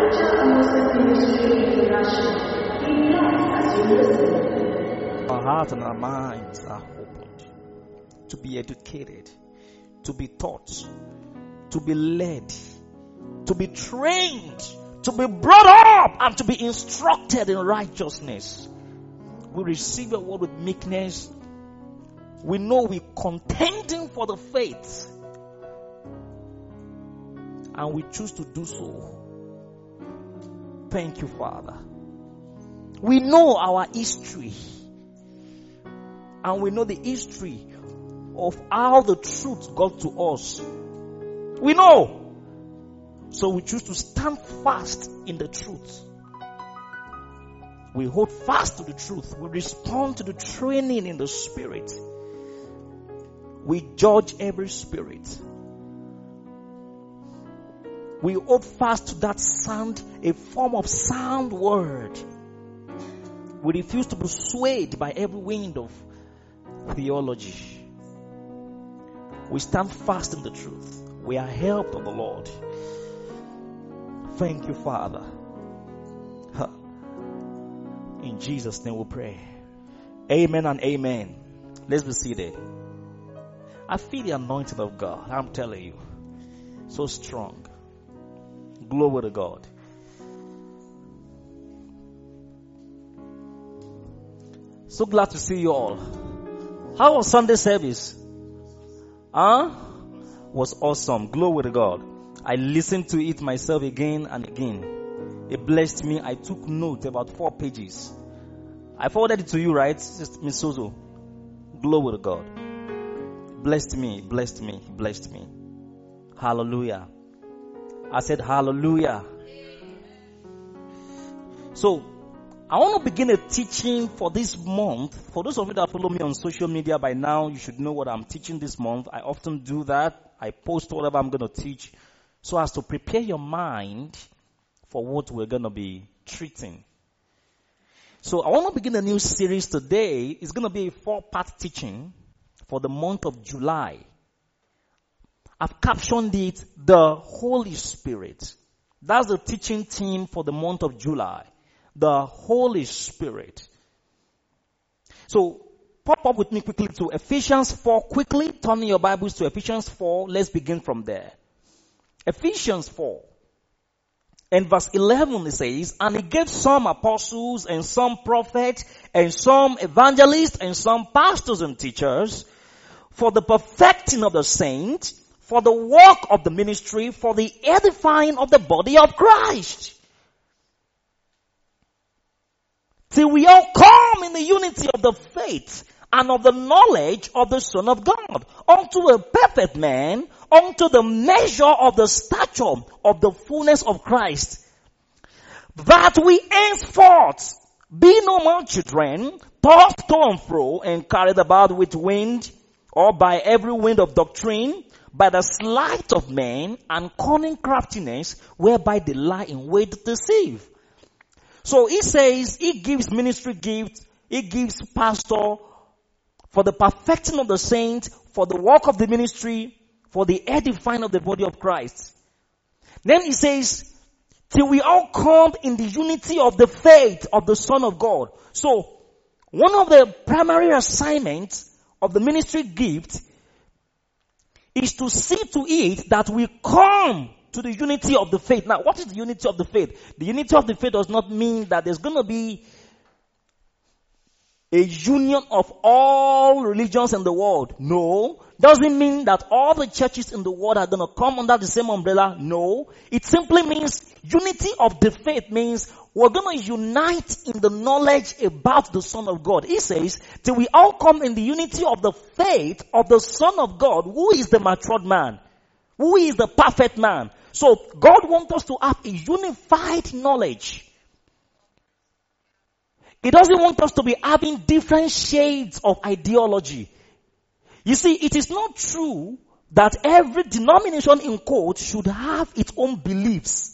Our hearts and our minds are opened to be educated, to be taught, to be led, to be trained, to be brought up, and to be instructed in righteousness. We receive a word with meekness. We know we're contending for the faith, and we choose to do so. Thank you, Father. We know our history, and we know the history of how the truth got to us. We know. So we choose to stand fast in the truth. We hold fast to the truth. We respond to the training in the spirit. We judge every spirit. We hold fast to that sound, a form of sound word. We refuse to be swayed by every wind of theology. We stand fast in the truth. We are helped of the Lord. Thank you, Father. In Jesus' name we pray. Amen and amen. Let's be seated. I feel the anointing of God. I'm telling you. So strong. Glory to God. So glad to see you all. How was Sunday service? Was awesome. Glory to God. I listened to it myself again and again. It blessed me. I took note about 4 pages. I forwarded it to you, right, Miss Sozo? Glory to God. Blessed me, blessed me, blessed me. Hallelujah. I said hallelujah. So, I want to begin a teaching for this month. For those of you that follow me on social media by now, you should know what I'm teaching this month. I often do that. I post whatever I'm going to teach so as to prepare your mind for what we're going to be treating. So I want to begin a new series today. It's going to be a 4-part teaching for the month of July. I've captioned it, The Holy Spirit. That's the teaching theme for the month of July. The Holy Spirit. So, pop up with me quickly to Ephesians 4 quickly. Turn your Bibles to Ephesians 4. Let's begin from there. Ephesians 4. In verse 11 it says, and he gave some apostles and some prophets and some evangelists and some pastors and teachers for the perfecting of the saints, for the work of the ministry, for the edifying of the body of Christ. Till we all come in the unity of the faith and of the knowledge of the Son of God, unto a perfect man, unto the measure of the stature of the fullness of Christ, that we henceforth be no more children, tossed to and fro, and carried about with wind, or by every wind of doctrine, by the sleight of men and cunning craftiness, whereby they lie in wait to deceive. So he says, he gives ministry gifts, he gives pastor for the perfecting of the saints, for the work of the ministry, for the edifying of the body of Christ. Then he says, till we all come in the unity of the faith of the Son of God. So, one of the primary assignments of the ministry gift is to see to it that we come to the unity of the faith. Now, what is the unity of the faith? The unity of the faith does not mean that there's going to be a union of all religions in the world. No. Doesn't mean that all the churches in the world are going to come under the same umbrella. No. It simply means unity of the faith means we're going to unite in the knowledge about the Son of God. He says, till we all come in the unity of the faith of the Son of God, who is the matured man, who is the perfect man. So God wants us to have a unified knowledge. He doesn't want us to be having different shades of ideology. You see, it is not true that every denomination in quote should have its own beliefs.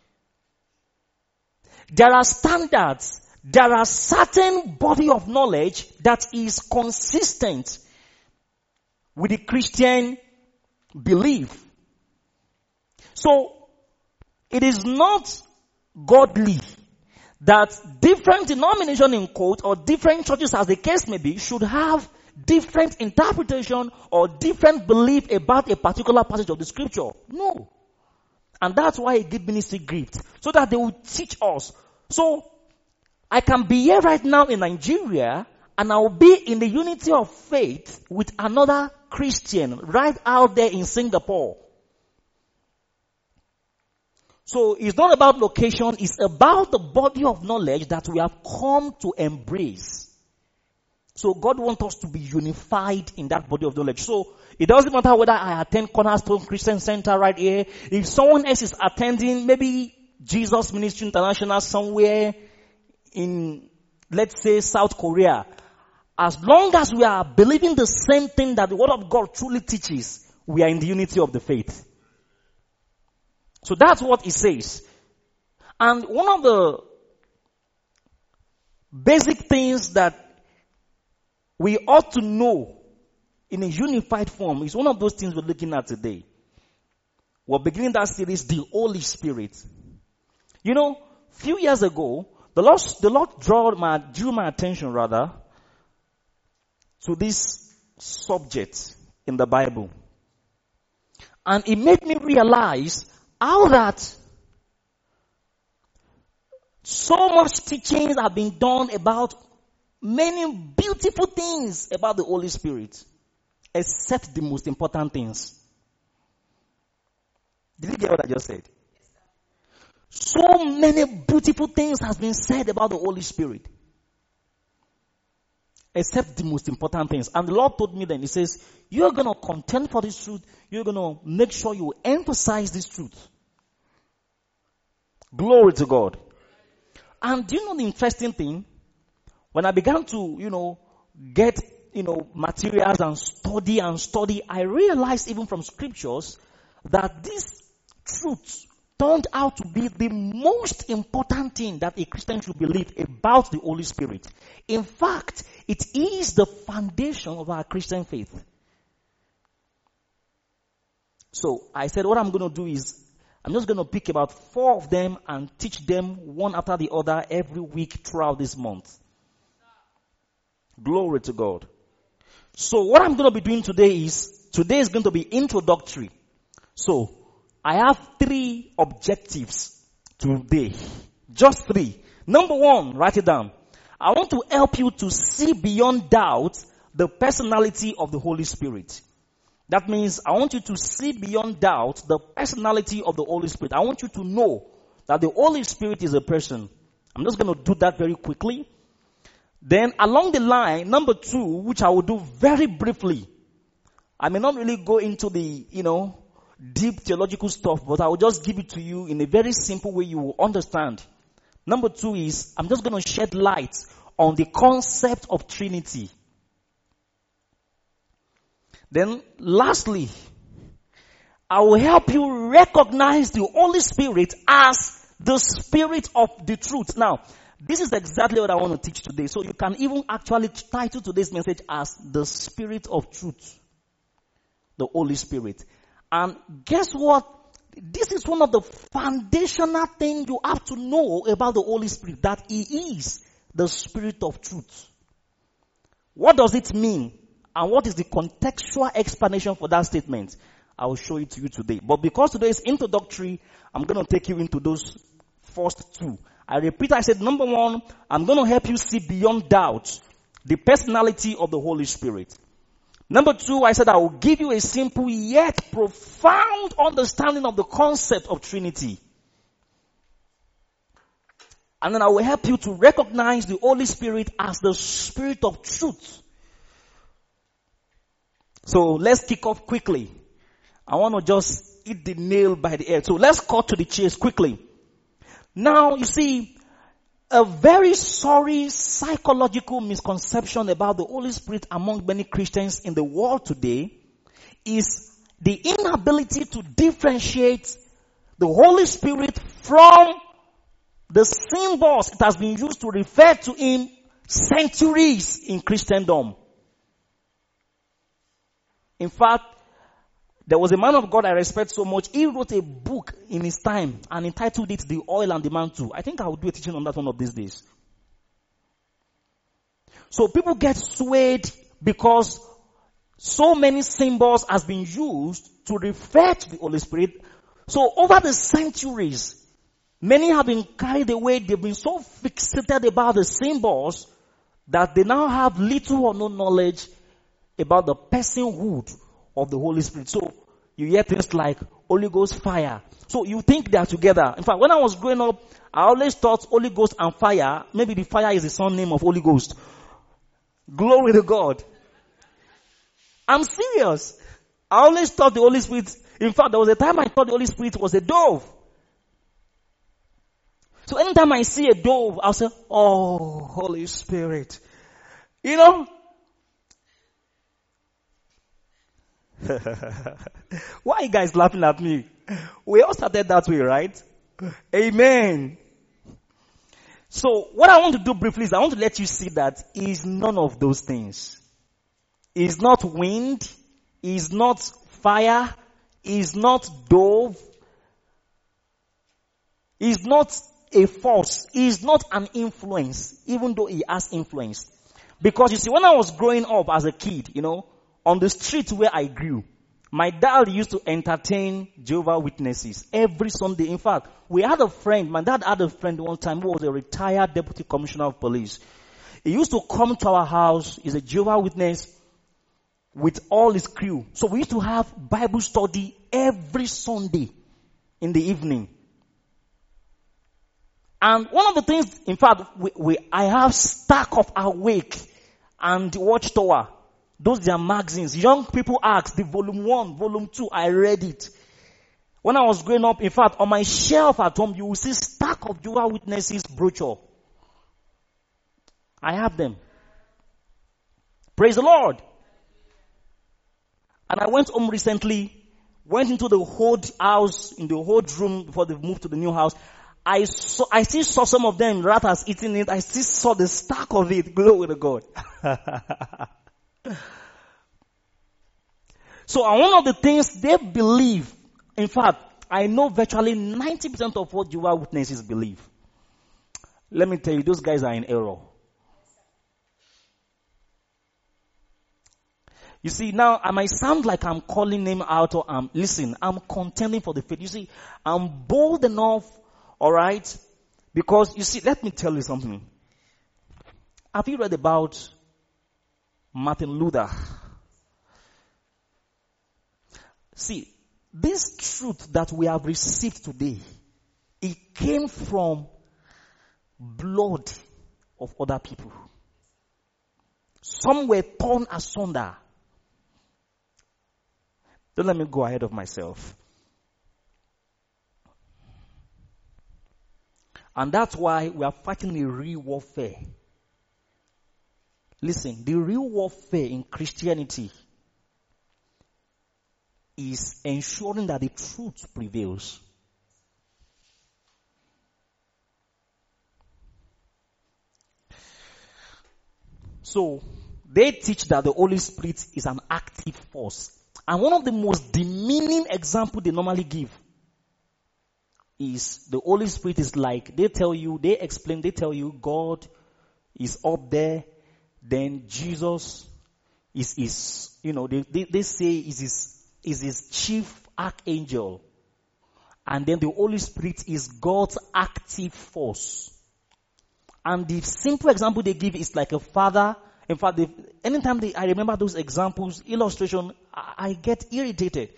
There are standards. There are certain body of knowledge that is consistent with the Christian belief. So, it is not godly that different denominations in quote or different churches as the case may be should have different interpretation or different belief about a particular passage of the scripture. No. And that's why I give ministry gifts, so that they will teach us. So I can be here right now in Nigeria and I will be in the unity of faith with another Christian right out there in Singapore. So it's not about location, it's about the body of knowledge that we have come to embrace. So God wants us to be unified in that body of knowledge. So it doesn't matter whether I attend Cornerstone Christian Center right here. If someone else is attending maybe Jesus Ministry International somewhere in, let's say, South Korea, as long as we are believing the same thing that the Word of God truly teaches, we are in the unity of the faith. So that's what it says. And one of the basic things that we ought to know in a unified form is one of those things we're looking at today. We're beginning that series, the Holy Spirit. You know, a few years ago, the Lord drew my attention to this subject in the Bible. And it made me realize how that so much teachings have been done about many beautiful things about the Holy Spirit, except the most important things. Did you get what I just said? So many beautiful things has been said about the Holy Spirit, except the most important things. And the Lord told me then, He says, you're going to contend for this truth. You're going to make sure you emphasize this truth. Glory to God. And do you know the interesting thing? When I began to, get, materials and study, I realized even from scriptures that this truth turned out to be the most important thing that a Christian should believe about the Holy Spirit. In fact, it is the foundation of our Christian faith. So I said what I'm going to do is I'm just going to pick about 4 of them and teach them one after the other every week throughout this month. Glory to God. So what I'm going to be doing today is going to be introductory. So I have 3 objectives today. Just 3. Number 1, write it down. I want to help you to see beyond doubt the personality of the Holy Spirit. That means I want you to see beyond doubt the personality of the Holy Spirit. I want you to know that the Holy Spirit is a person. I'm just going to do that very quickly. Then along the line, number 2, which I will do very briefly. I may not really go into the, deep theological stuff, but I will just give it to you in a very simple way you will understand. Number 2 is, I'm just going to shed light on the concept of Trinity. Then lastly, I will help you recognize the Holy Spirit as the Spirit of the truth. Now, this is exactly what I want to teach today. So you can even actually title today's message as the Spirit of Truth. The Holy Spirit. And guess what? This is one of the foundational things you have to know about the Holy Spirit. That He is the Spirit of Truth. What does it mean? And what is the contextual explanation for that statement? I will show it to you today. But because today is introductory, I'm going to take you into those first 2. I repeat, I said, number 1, I'm going to help you see beyond doubt the personality of the Holy Spirit. Number 2, I said I will give you a simple yet profound understanding of the concept of Trinity. And then I will help you to recognize the Holy Spirit as the Spirit of truth. So let's kick off quickly. I want to just hit the nail by the head. So let's cut to the chase quickly. Now, you see, a very sorry psychological misconception about the Holy Spirit among many Christians in the world today is the inability to differentiate the Holy Spirit from the symbols it has been used to refer to Him centuries in Christendom. In fact, There was a man of God I respect so much. He wrote a book in his time and entitled it The Oil and the Mantle. I think I will do a teaching on that one of these days. So people get swayed because so many symbols has been used to refer to the Holy Spirit. So over the centuries, many have been carried away. They've been so fixated about the symbols that they now have little or no knowledge about the personhood of the Holy Spirit. So you hear things like Holy Ghost fire. So you think they are together. In fact, when I was growing up, I always thought Holy Ghost and fire, maybe the fire is the son name of Holy Ghost. Glory to God. I'm serious. I always thought the Holy Spirit, in fact, there was a time I thought the Holy Spirit was a dove. So anytime I see a dove, I'll say, oh, Holy Spirit. You know? Why are you guys laughing at me? We all started that way, right? Amen. So what I want to do briefly is I want to let you see that he is none of those things. He is not wind. He is not fire. He is not dove. He is not a force. He is not an influence, even though he has influence. Because you see, when I was growing up as a kid, on the street where I grew, my dad used to entertain Jehovah's Witnesses every Sunday. In fact, my dad had a friend one time who was a retired deputy commissioner of police. He used to come to our house. He's a Jehovah's Witness with all his crew. So we used to have Bible study every Sunday in the evening. And one of the things, in fact, I have Stack of Awake and Watchtower. Those are magazines. Young people ask, the volume 1, volume 2, I read it. When I was growing up, in fact, on my shelf at home, you will see Stack of Jehovah's Witnesses brochure. I have them. Praise the Lord. And I went home recently, went into the old house, in the old room before they moved to the new house. I still saw some of them, rats eating it. I still saw the stack of it. Glory to God. So one of the things they believe, in fact, I know virtually 90% of what Jehovah's Witnesses believe. Let me tell you, those guys are in error. You see, now I might sound like I'm calling them out or listen, I'm contending for the faith. You see, I'm bold enough, alright? Because you see, let me tell you something. Have you read about Martin Luther? See, this truth that we have received today, it came from blood of other people. Some were torn asunder. Don't let me go ahead of myself. And that's why we are fighting a real warfare. Listen, the real warfare in Christianity is ensuring that the truth prevails. So, they teach that the Holy Spirit is an active force. And one of the most demeaning examples they normally give is the Holy Spirit is like, they tell you God is up there, then Jesus they say is his chief archangel. And then the Holy Spirit is God's active force. And the simple example they give is like a father. In fact, anytime I remember those examples, illustration, I get irritated.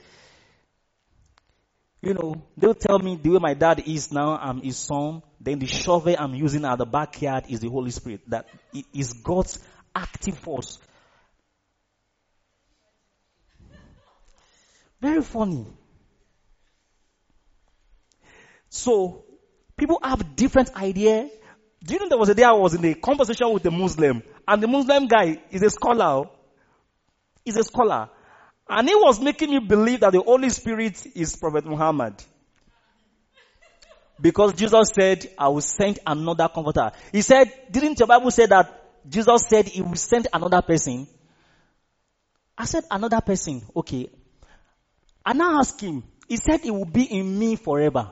They'll tell me the way my dad is now, I'm his son. Then the shovel I'm using at the backyard is the Holy Spirit. That is God's active force. Very funny. So, people have different ideas. Do you know there was a day I was in a conversation with a Muslim, and the Muslim guy is a scholar. He's a scholar. And he was making me believe that the Holy Spirit is Prophet Muhammad. Because Jesus said, I will send another comforter. He said, didn't your Bible say that Jesus said he will send another person? I said, another person. Okay. I now ask him, he said it will be in me forever.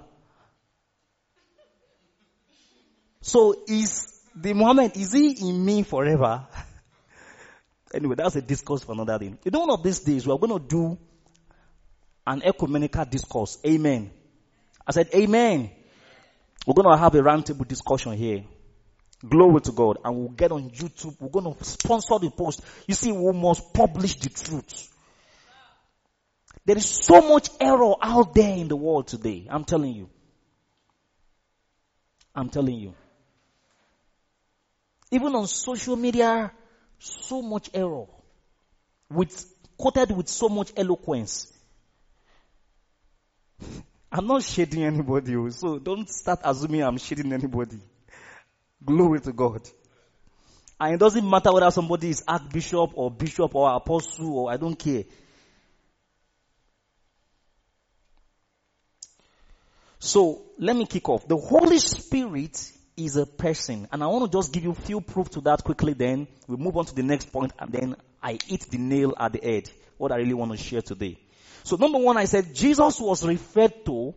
So is he in me forever? Anyway, that's a discourse for another day. In one of these days, we are going to do an ecumenical discourse. Amen. I said amen. We're going to have a roundtable discussion here. Glory to God. And we'll get on YouTube. We're going to sponsor the post. You see, we must publish the truth. There is so much error out there in the world today. I'm telling you. Even on social media, so much error. Quoted with so much eloquence. I'm not shading anybody, so don't start assuming I'm shading anybody. Glory to God. And it doesn't matter whether somebody is archbishop or bishop or apostle or I don't care. So, let me kick off. The Holy Spirit is a person. And I want to just give you a few proof to that quickly, then we'll move on to the next point, and then I hit the nail at the head. What I really want to share today. So number one, I said Jesus always referred to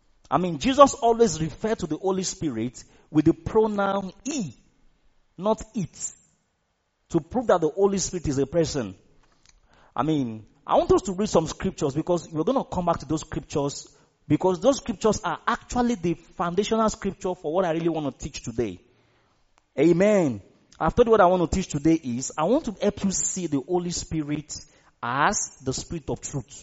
the Holy Spirit with the pronoun he, not it. To prove that the Holy Spirit is a person. I want us to read some scriptures because we're going to come back to those scriptures because those scriptures are actually the foundational scripture for what I really want to teach today. Amen. I've told you what I want to teach today is I want to help you see the Holy Spirit as the Spirit of truth.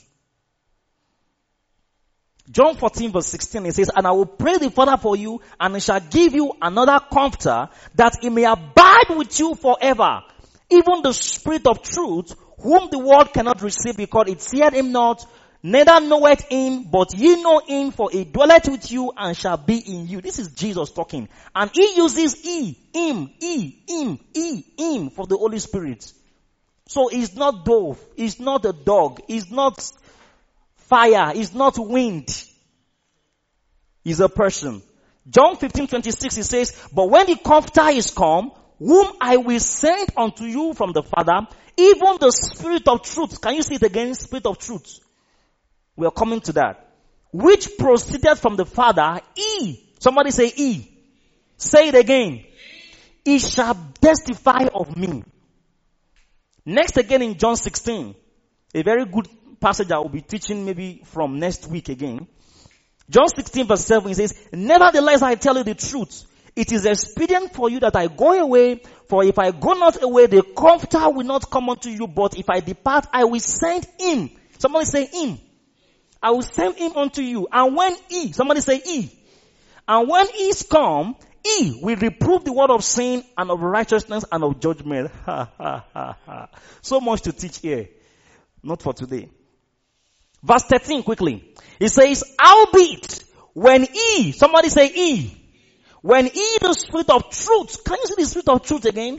John 14 verse 16, it says, and I will pray the Father for you, and he shall give you another comforter, that he may abide with you forever. Even the Spirit of truth, whom the world cannot receive, because it seeth him not, neither knoweth him, but ye know him, for he dwelleth with you, and shall be in you. This is Jesus talking. And he uses him for the Holy Spirit. So he's not dove, he's not a dog, he's not fire, is not wind. Is a person. John 15:26 it says, but when the Comforter is come, whom I will send unto you from the Father, even the Spirit of truth. Can you see it again? Spirit of truth. We are coming to that. Which proceeded from the Father, he. Somebody say he. Say it again. He shall testify of me. Next again in John 16. A very good passage I will be teaching maybe from next week again. John 16 verse 7 it says, nevertheless I tell you the truth. It is expedient for you that I go away, for if I go not away, the Comforter will not come unto you, but if I depart, I will send him. Somebody say him. I will send him unto you. And when he, somebody say he. And when he is come, he will reprove the word of sin and of righteousness and of judgment. So much to teach here. Not for today. Verse 13 quickly. It says, howbeit, when he, somebody say he. When he, the Spirit of truth. Can you see the Spirit of truth again?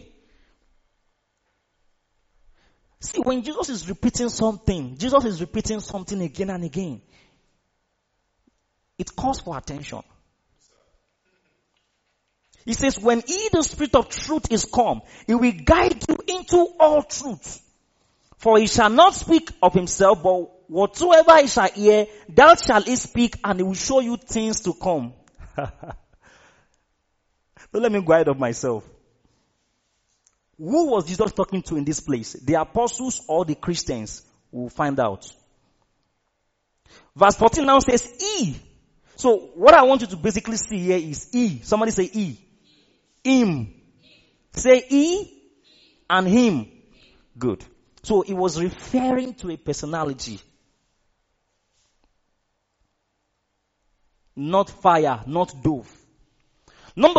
See, when Jesus is repeating something again and again. It calls for attention. He says, when he, the Spirit of truth is come, he will guide you into all truth. For he shall not speak of himself, but whatsoever he shall hear, that shall he speak, and he will show you things to come. Don't let me go ahead of myself. Who was Jesus talking to in this place? The apostles or the Christians? We'll find out. Verse 14 now says, he. So what I want you to basically see here is he. Somebody say he. Him. Say he and him. Good. So he was referring to a personality. Not fire, not dove. Number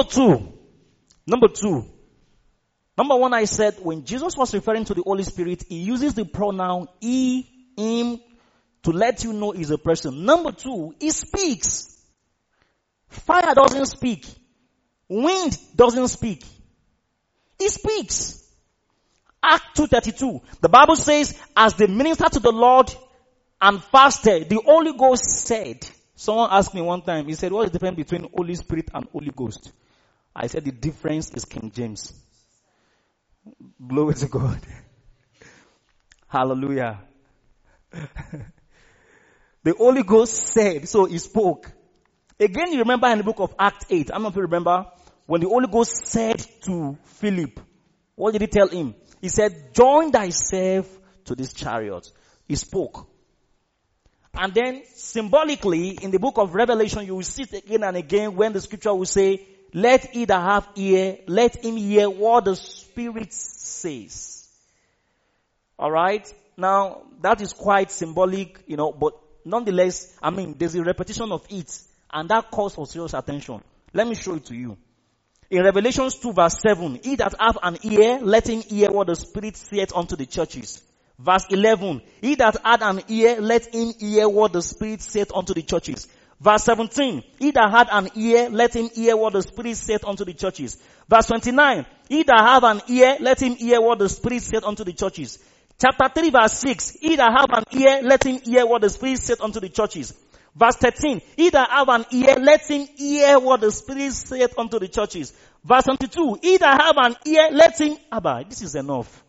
one, I said when Jesus was referring to the Holy Spirit, he uses the pronoun he, him, to let you know he's a person. Number two, he speaks. Fire doesn't speak. Wind doesn't speak. He speaks. Act 2:32. The Bible says, as they ministered to the Lord and fasted, the Holy Ghost said. Someone asked me one time, he said, what is the difference between Holy Spirit and Holy Ghost? I said the difference is King James. Glory to God. Hallelujah. The Holy Ghost said, so he spoke. Again, you remember in the book of Acts 8, I don't know if you remember, when the Holy Ghost said to Philip, what did he tell him? He said, join thyself to this chariot. He spoke. And then symbolically, in the book of Revelation, you will see it again and again when the scripture will say, let he that have ear, let him hear what the Spirit says. Alright? Now, that is quite symbolic, but nonetheless, there's a repetition of it, and that calls for serious attention. Let me show it to you. In Revelation 2 verse 7, he that have an ear, let him hear what the Spirit saith unto the churches. Verse 11, he that had an ear, let him hear what the Spirit saith unto the churches. Verse 17, he that had an ear, let him hear what the Spirit saith unto the churches. Verse 29, he that have an ear, let him hear what the Spirit saith unto the churches. Chapter 3 verse 6, he that have an ear, let him hear what the Spirit saith unto the churches. Verse 13, he that have an ear, let him hear what the Spirit saith unto the churches. Verse 22, he that have an ear, let him, this is enough.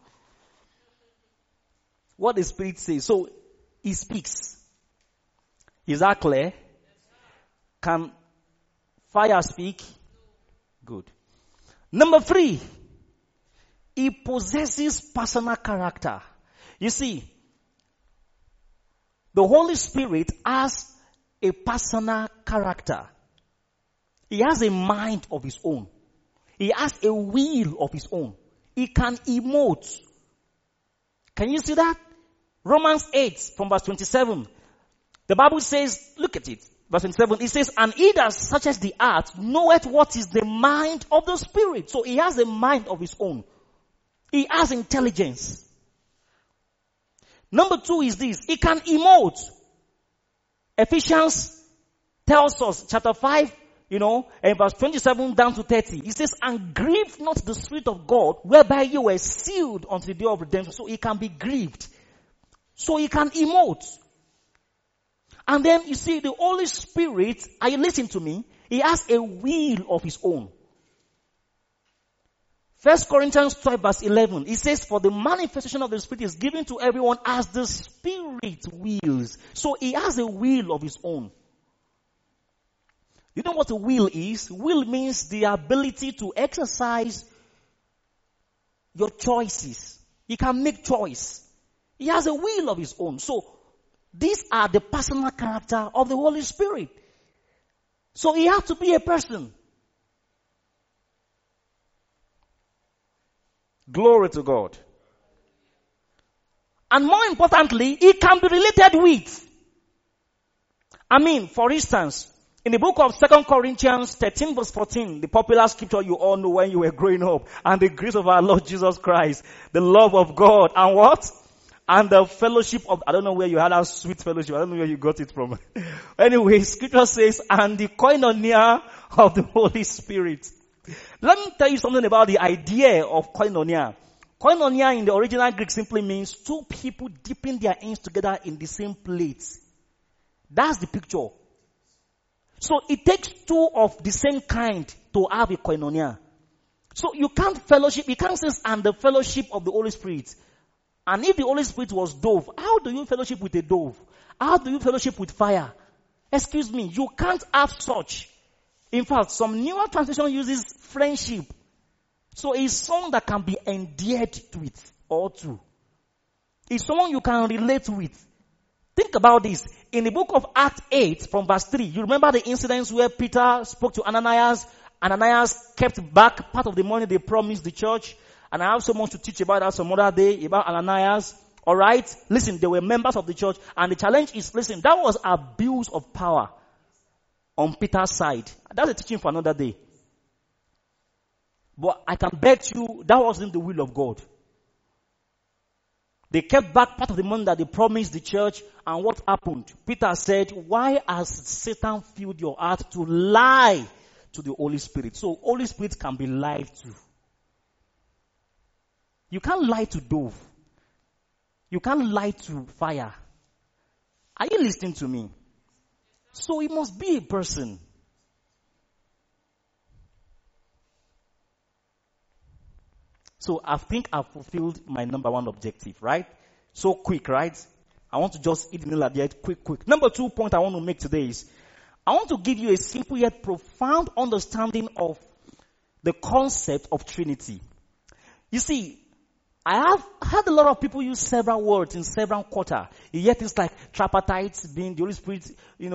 What the Spirit says. So, he speaks. Is that clear? Can fire speak? Good. Number 3, he possesses personal character. You see, the Holy Spirit has a personal character. He has a mind of his own. He has a will of his own. He can emote. Can you see that? Romans 8 from verse 27. The Bible says, look at it. Verse 27, it says, and he that searches the heart knoweth what is the mind of the Spirit. So he has a mind of his own. He has intelligence. Number 2 is this. He can emote. Ephesians tells us, chapter 5, and verse 27 down to 30. He says, and grieve not the Spirit of God, whereby you were sealed unto the day of redemption. So he can be grieved. So he can emote. And then you see the Holy Spirit, are you listening to me? He has a will of his own. 1 Corinthians 12 verse 11, it says, for the manifestation of the Spirit is given to everyone as the Spirit wills. So he has a will of his own. You know what a will is? Will means the ability to exercise your choices. He can make choice. He has a will of his own. So these are the personal character of the Holy Spirit. So he has to be a person. Glory to God. And more importantly, it can be related with. For instance, in the book of 2 Corinthians 13 verse 14, the popular scripture you all know when you were growing up, and the grace of our Lord Jesus Christ, the love of God, and what? And the fellowship of, I don't know where you had that sweet fellowship, I don't know where you got it from. Anyway, scripture says, and the koinonia of the Holy Spirit. Let me tell you something about the idea of koinonia. Koinonia in the original Greek simply means two people dipping their hands together in the same plate. That's the picture. So it takes two of the same kind to have a koinonia. So you can't fellowship, you can't say, and the fellowship of the Holy Spirit. And if the Holy Spirit was dove, how do you fellowship with a dove? How do you fellowship with fire? Excuse me, you can't have such. In fact, some newer translation uses friendship. So it's someone that can be endeared to it or to. It's someone you can relate with. Think about this. In the book of Acts 8 from verse 3, you remember the incidents where Peter spoke to Ananias. Ananias kept back part of the money they promised the church. And I have so much to teach about that some other day, about Ananias. Alright? Listen, they were members of the church. And the challenge is, listen, that was abuse of power on Peter's side. That's a teaching for another day. But I can bet you that wasn't the will of God. They kept back part of the money that they promised the church. And what happened? Peter said, why has Satan filled your heart to lie to the Holy Spirit? So Holy Spirit can be lied to. You can't lie to dove. You can't lie to fire. Are you listening to me? So it must be a person. So I think I've fulfilled my number one objective, right? So quick, right? I want to just eat the nail at the head quick. Number 2 point I want to make today is, I want to give you a simple yet profound understanding of the concept of Trinity. You see, I have heard a lot of people use several words in several quarters. Yet it's like tripartite, being the Holy Spirit,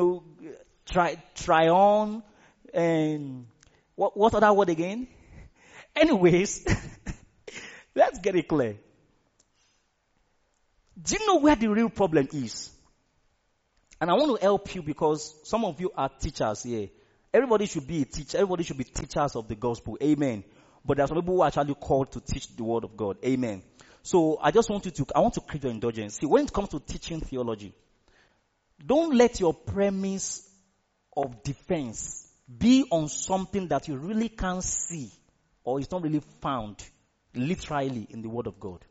triune, and what other word again? Anyways, let's get it clear. Do you know where the real problem is? And I want to help you because some of you are teachers here. Everybody should be a teacher. Everybody should be teachers of the gospel. Amen. But there are some people who are actually called to teach the word of God. Amen. So I want to create your indulgence. See, when it comes to teaching theology, don't let your premise of defense be on something that you really can't see or is not really found literally in the word of God.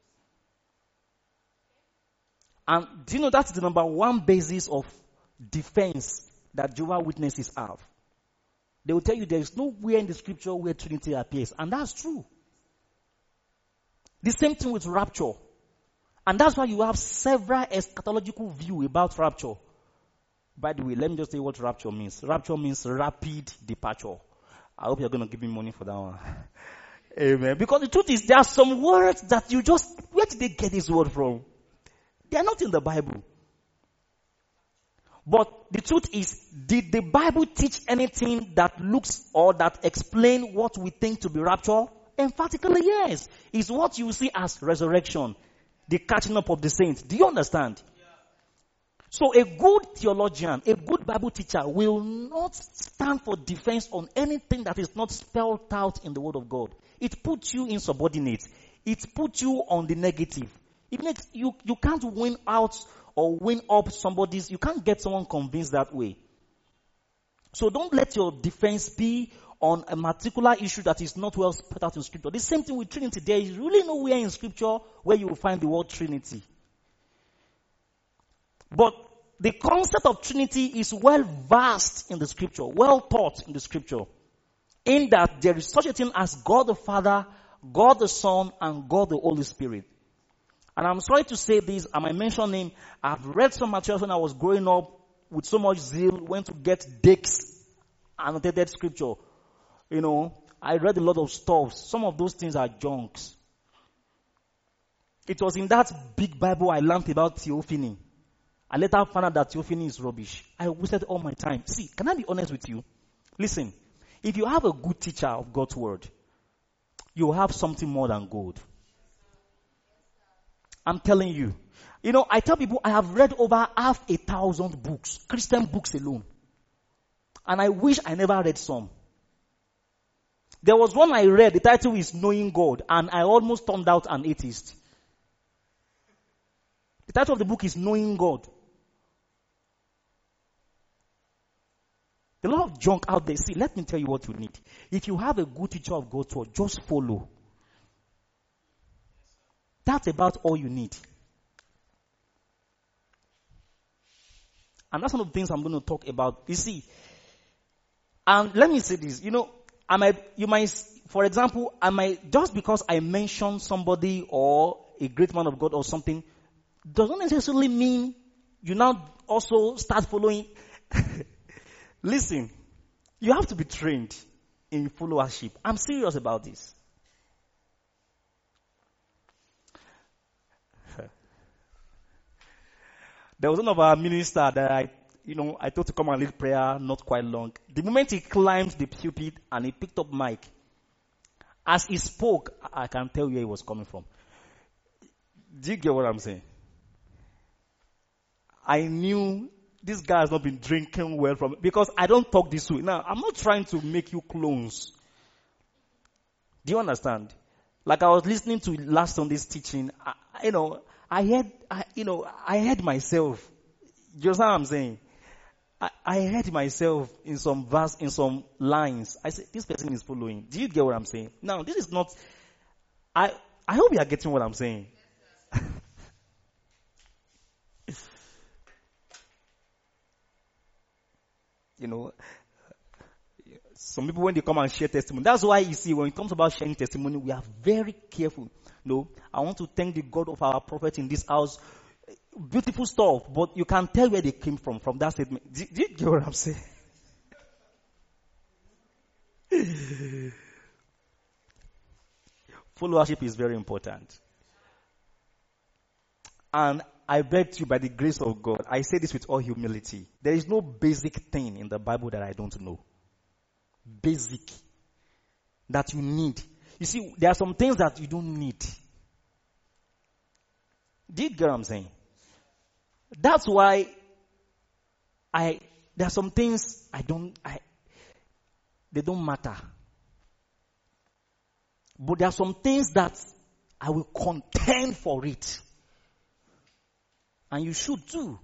And do you know that's the number one basis of defense that Jehovah's Witnesses have? They will tell you there is nowhere in the scripture where Trinity appears. And that's true. The same thing with rapture. And that's why you have several eschatological views about rapture. By the way, let me just tell you what rapture means. Rapture means rapid departure. I hope you're going to give me money for that one. Amen. Because the truth is, there are some words that you just, where did they get this word from? They are not in the Bible. But the truth is, did the Bible teach anything that looks or that explain what we think to be rapture? Emphatically, yes. It's what you see as resurrection, the catching up of the saints. Do you understand? Yeah. So a good theologian, a good Bible teacher will not stand for defense on anything that is not spelled out in the Word of God. It puts you in subordinate. It puts you on the negative. It makes you can't win out or win up somebody's, you can't get someone convinced that way. So don't let your defense be on a particular issue that is not well spelled out in scripture. The same thing with Trinity. There is really nowhere in scripture where you will find the word Trinity. But the concept of Trinity is well versed in the scripture, well taught in the scripture. In that there is such a thing as God the Father, God the Son, and God the Holy Spirit. And I'm sorry to say this, I might mention him. I've read some materials when I was growing up with so much zeal, went to get Dake's annotated scripture. I read a lot of stuff. Some of those things are junks. It was in that big Bible I learned about theophany. I later found out that theophany is rubbish. I wasted all my time. See, can I be honest with you? Listen, if you have a good teacher of God's word, you will have something more than gold. I'm telling you. I tell people I have read over 1,000 books, Christian books alone. And I wish I never read some. There was one I read, the title is Knowing God, and I almost turned out an atheist. The title of the book is Knowing God. There are a lot of junk out there. See, let me tell you what you need. If you have a good teacher of God's word, just follow. That's about all you need. And that's one of the things I'm going to talk about. You see, and let me say this, for example, just because I mention somebody or a great man of God or something, doesn't necessarily mean you now also start following. Listen, you have to be trained in followership. I'm serious about this. There was one of our minister that I told to come and lead prayer not quite long. The moment he climbed the pulpit and he picked up mic, as he spoke, I can tell where he was coming from. Do you get what I'm saying? I knew this guy has not been drinking well because I don't talk this way. Now, I'm not trying to make you clones. Do you understand? Like I was listening to last Sunday's teaching, I heard myself. You know what I'm saying? I heard myself in some verse, in some lines. I said, this person is following. Do you get what I'm saying? Now, this is not, I hope you are getting what I'm saying. Some people, when they come and share testimony, that's why you see, when it comes about sharing testimony, we are very careful. I want to thank the God of our prophet in this house. beautiful stuff, but you can tell where they came from that statement. Did you get what I'm saying? Followership is very important. And I beg you, by the grace of God, I say this with all humility. There is no basic thing in the Bible that I don't know. Basic. That you need. You see, there are some things that you don't need. Do you get what I'm saying? That's why there are some things they don't matter. But there are some things that I will contend for it. And you should too.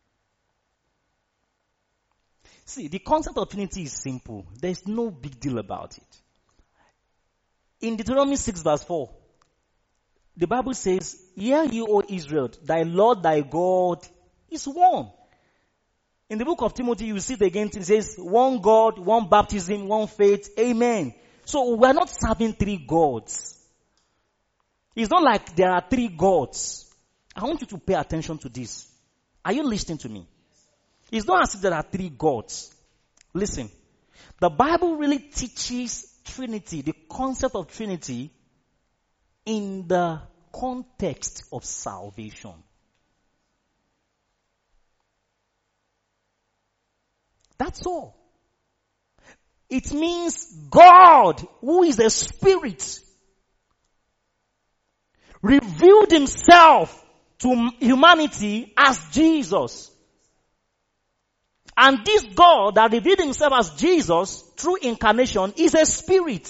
See, the concept of Trinity is simple. There's no big deal about it. In Deuteronomy 6 verse 4, the Bible says, "Hear ye, O Israel, thy Lord thy God is one." In the book of Timothy, you see it again. It says, one God, one baptism, one faith. Amen. So we are not serving three gods. It's not like there are three gods. I want you to pay attention to this. Are you listening to me? It's not as if there are three gods. Listen. The Bible really teaches Trinity, the concept of Trinity, in the context of salvation. That's all. It means God, who is a spirit, revealed himself to humanity as Jesus. And this God that revealed himself as Jesus through incarnation is a spirit.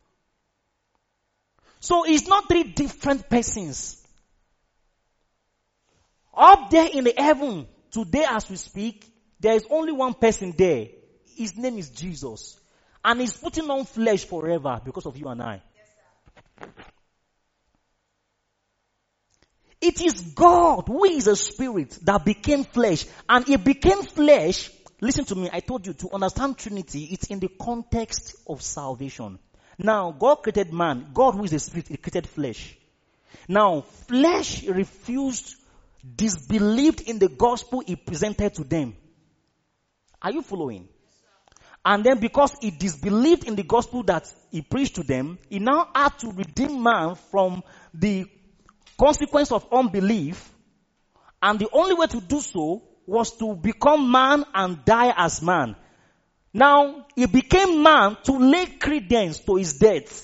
So it's not three different persons. Up there in the heaven, today as we speak, there is only one person there. His name is Jesus. And he's putting on flesh forever because of you and I. Yes, it is God who is a spirit that became flesh. And it became flesh. Listen to me. I told you to understand Trinity. It's in the context of salvation. Now, God created man. God who is a spirit, he created flesh. Now, flesh refused, disbelieved in the gospel he presented to them. Are you following? And then because he disbelieved in the gospel that he preached to them, he now had to redeem man from the consequence of unbelief. And the only way to do so was to become man and die as man. Now, he became man to lay credence to his death.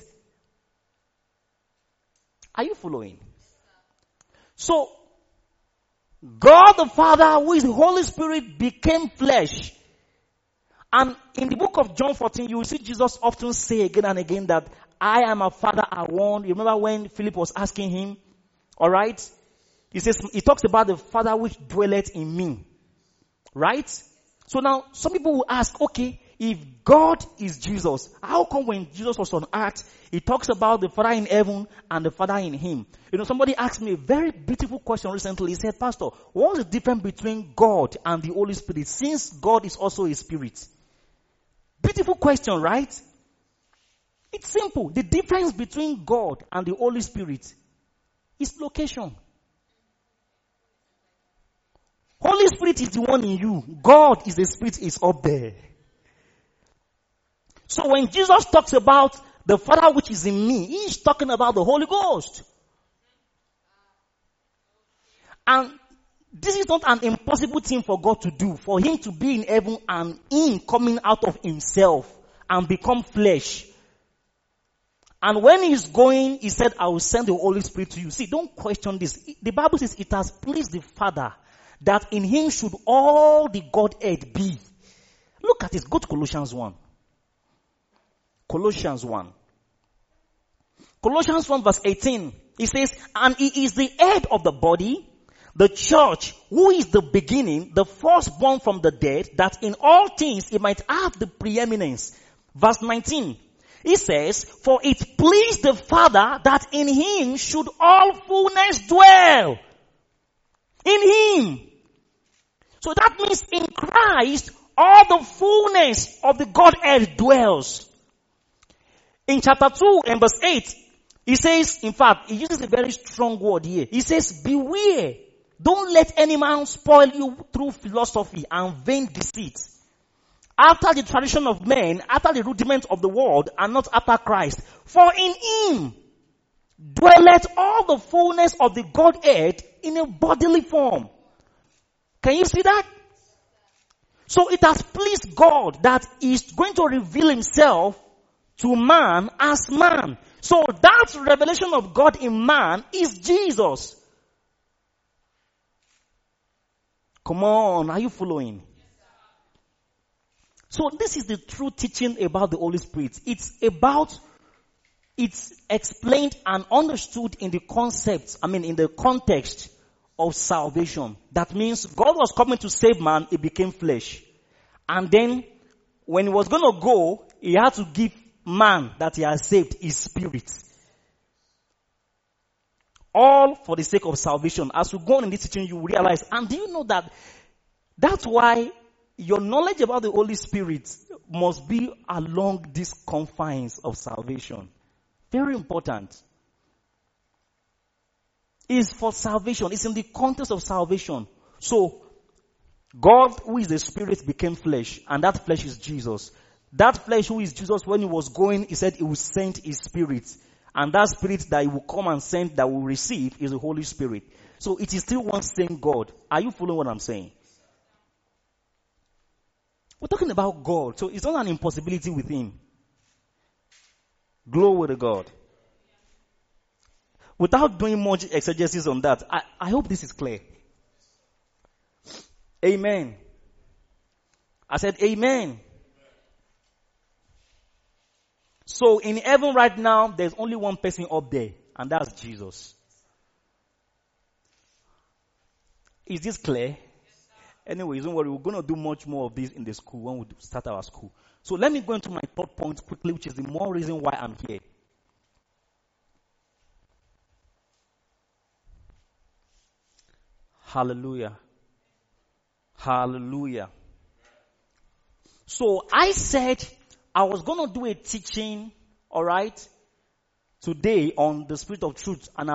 Are you following? So, God the Father, who is the Holy Spirit, became flesh. And in the book of John 14, you will see Jesus often say again and again that I am a Father are one. You remember when Philip was asking him? Alright? He says, he talks about the Father which dwelleth in me. Right? So now, some people will ask, okay, if God is Jesus, how come when Jesus was on earth, he talks about the Father in heaven and the Father in him? You know, somebody asked me a very beautiful question recently. He said, Pastor, what's the difference between God and the Holy Spirit, since God is also a spirit? Beautiful question, right? It's simple. The difference between God and the Holy Spirit is location. Holy Spirit is the one in you. God is the Spirit, is up there. So when Jesus talks about the Father which is in me, he is talking about the Holy Ghost. And this is not an impossible thing for God to do, for him to be in heaven and him coming out of himself and become flesh. And when he's going, he said, I will send the Holy Spirit to you. See, don't question this. The Bible says it has pleased the Father that in him should all the Godhead be. Look at this. Go to Colossians 1. Colossians 1. Colossians 1 verse 18. It says, and he is the head of the body, the church, who is the beginning, the firstborn from the dead, that in all things he might have the preeminence. Verse 19. It says, for it pleased the Father that in him should all fullness dwell. In him. So that means in Christ, all the fullness of the Godhead dwells. In chapter 2 and verse 8, he says, in fact, he uses a very strong word here. He says, beware Don't let any man spoil you through philosophy and vain deceit. After the tradition of men, after the rudiments of the world, and not after Christ. For in him dwelleth all the fullness of the Godhead in a bodily form. Can you see that? So it has pleased God that he is going to reveal himself to man as man. So that revelation of God in man is Jesus. Come on, are you following? So this is the true teaching about the Holy Spirit. It's explained and understood in the in the context of salvation. That means God was coming to save man, he became flesh. And then when he was going to go, he had to give man that he has saved his spirit. All for the sake of salvation. As you go on in this teaching, you realize. And do you know that that's why your knowledge about the Holy Spirit must be along these confines of salvation. Very important. It's for salvation. It's in the context of salvation. So, God, who is the Spirit, became flesh. And that flesh is Jesus. That flesh, who is Jesus, when he was going, he said he will send his Spirit. And that Spirit that he will come and send, that will receive, is the Holy Spirit. So it is still one same God. Are you following what I'm saying? We're talking about God. So it's not an impossibility with him. Glory to God. Without doing much exegesis on that, I hope this is clear. Amen. I said amen. So in heaven right now, there's only one person up there, and that's Jesus. Is this clear? Anyways, don't worry, we're going to do much more of this in the school when we start our school. So let me go into my third point quickly, which is the more reason why I'm here. Hallelujah. Hallelujah. So I said I was going to do a teaching, alright, today on the Spirit of Truth, and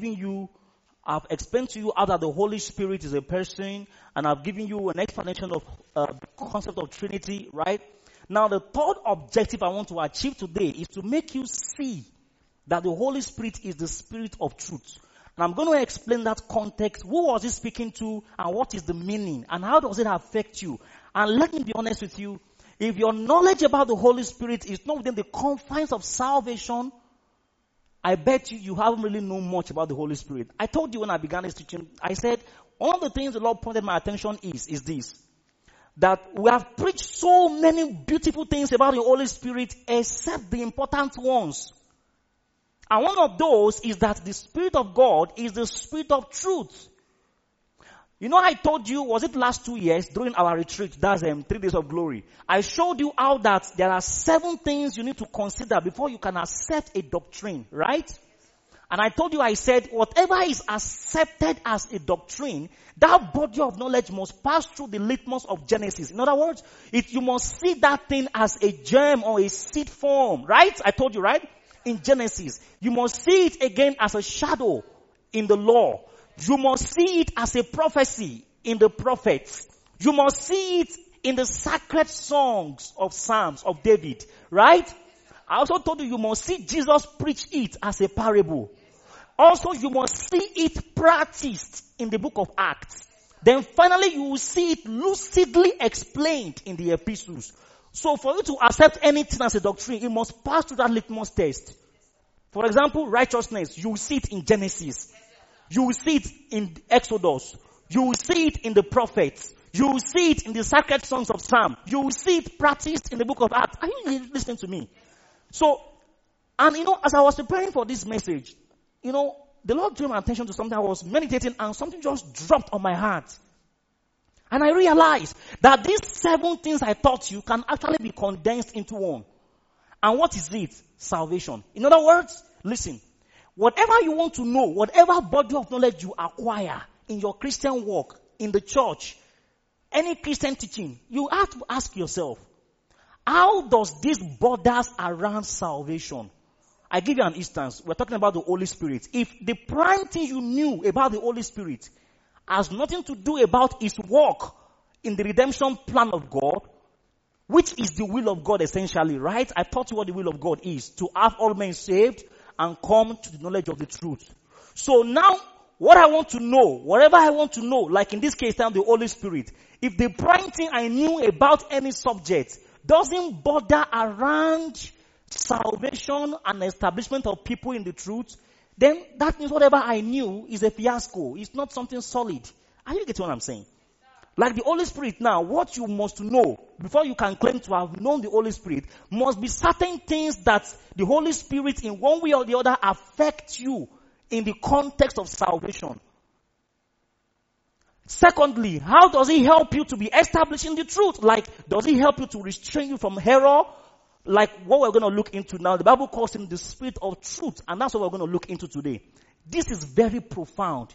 I've explained to you how that the Holy Spirit is a person, and I've given you an explanation of the concept of Trinity, right? Now the third objective I want to achieve today is to make you see that the Holy Spirit is the Spirit of Truth. And I'm going to explain that context. Who was he speaking to, and what is the meaning, and how does it affect you? And let me be honest with you, if your knowledge about the Holy Spirit is not within the confines of salvation, I bet you haven't really known much about the Holy Spirit. I told you when I began this teaching, I said, one of the things the Lord pointed my attention is this. That we have preached so many beautiful things about the Holy Spirit except the important ones. And one of those is that the Spirit of God is the Spirit of truth. You know, I told you, was it last 2 years during our retreat, that's 3 days of glory. I showed you how that there are 7 things you need to consider before you can accept a doctrine, right? And I told you, I said, whatever is accepted as a doctrine, that body of knowledge must pass through the litmus of Genesis. In other words, you must see that thing as a germ or a seed form, right? I told you, right? In Genesis. You must see it again as a shadow in the law. You must see it as a prophecy in the prophets. You must see it in the sacred songs of Psalms of David, right? I also told you must see Jesus preach it as a parable. Also, you must see it practiced in the book of Acts. Then finally, you will see it lucidly explained in the epistles. So for you to accept anything as a doctrine, it must pass through that litmus test. For example, righteousness, you will see it in Genesis. You will see it in Exodus. You will see it in the prophets. You will see it in the sacred songs of Psalm. You will see it practiced in the book of Acts. Are you listening to me? So, and as I was preparing for this message, the Lord drew my attention to something I was meditating, and something just dropped on my heart. And I realized that these 7 things I taught you can actually be condensed into one. And what is it? Salvation. In other words, listen. Whatever you want to know, whatever body of knowledge you acquire in your Christian walk, in the church, any Christian teaching, you have to ask yourself, how does this borders around salvation? I give you an instance. We're talking about the Holy Spirit. If the prime thing you knew about the Holy Spirit has nothing to do about his work in the redemption plan of God, which is the will of God essentially, right? I taught you what the will of God is, to have all men saved and come to the knowledge of the truth. So now, what I want to know, whatever I want to know, like in this case, the Holy Spirit, if the prime thing I knew about any subject doesn't bother around salvation and establishment of people in the truth, then that means whatever I knew is a fiasco. It's not something solid. Are you getting what I'm saying? Like the Holy Spirit now, what you must know before you can claim to have known the Holy Spirit must be certain things that the Holy Spirit in one way or the other affect you in the context of salvation. Secondly, how does he help you to be established in the truth? Like, does he help you to restrain you from error? Like what we're going to look into now. The Bible calls him the Spirit of truth, and that's what we're going to look into today. This is very profound.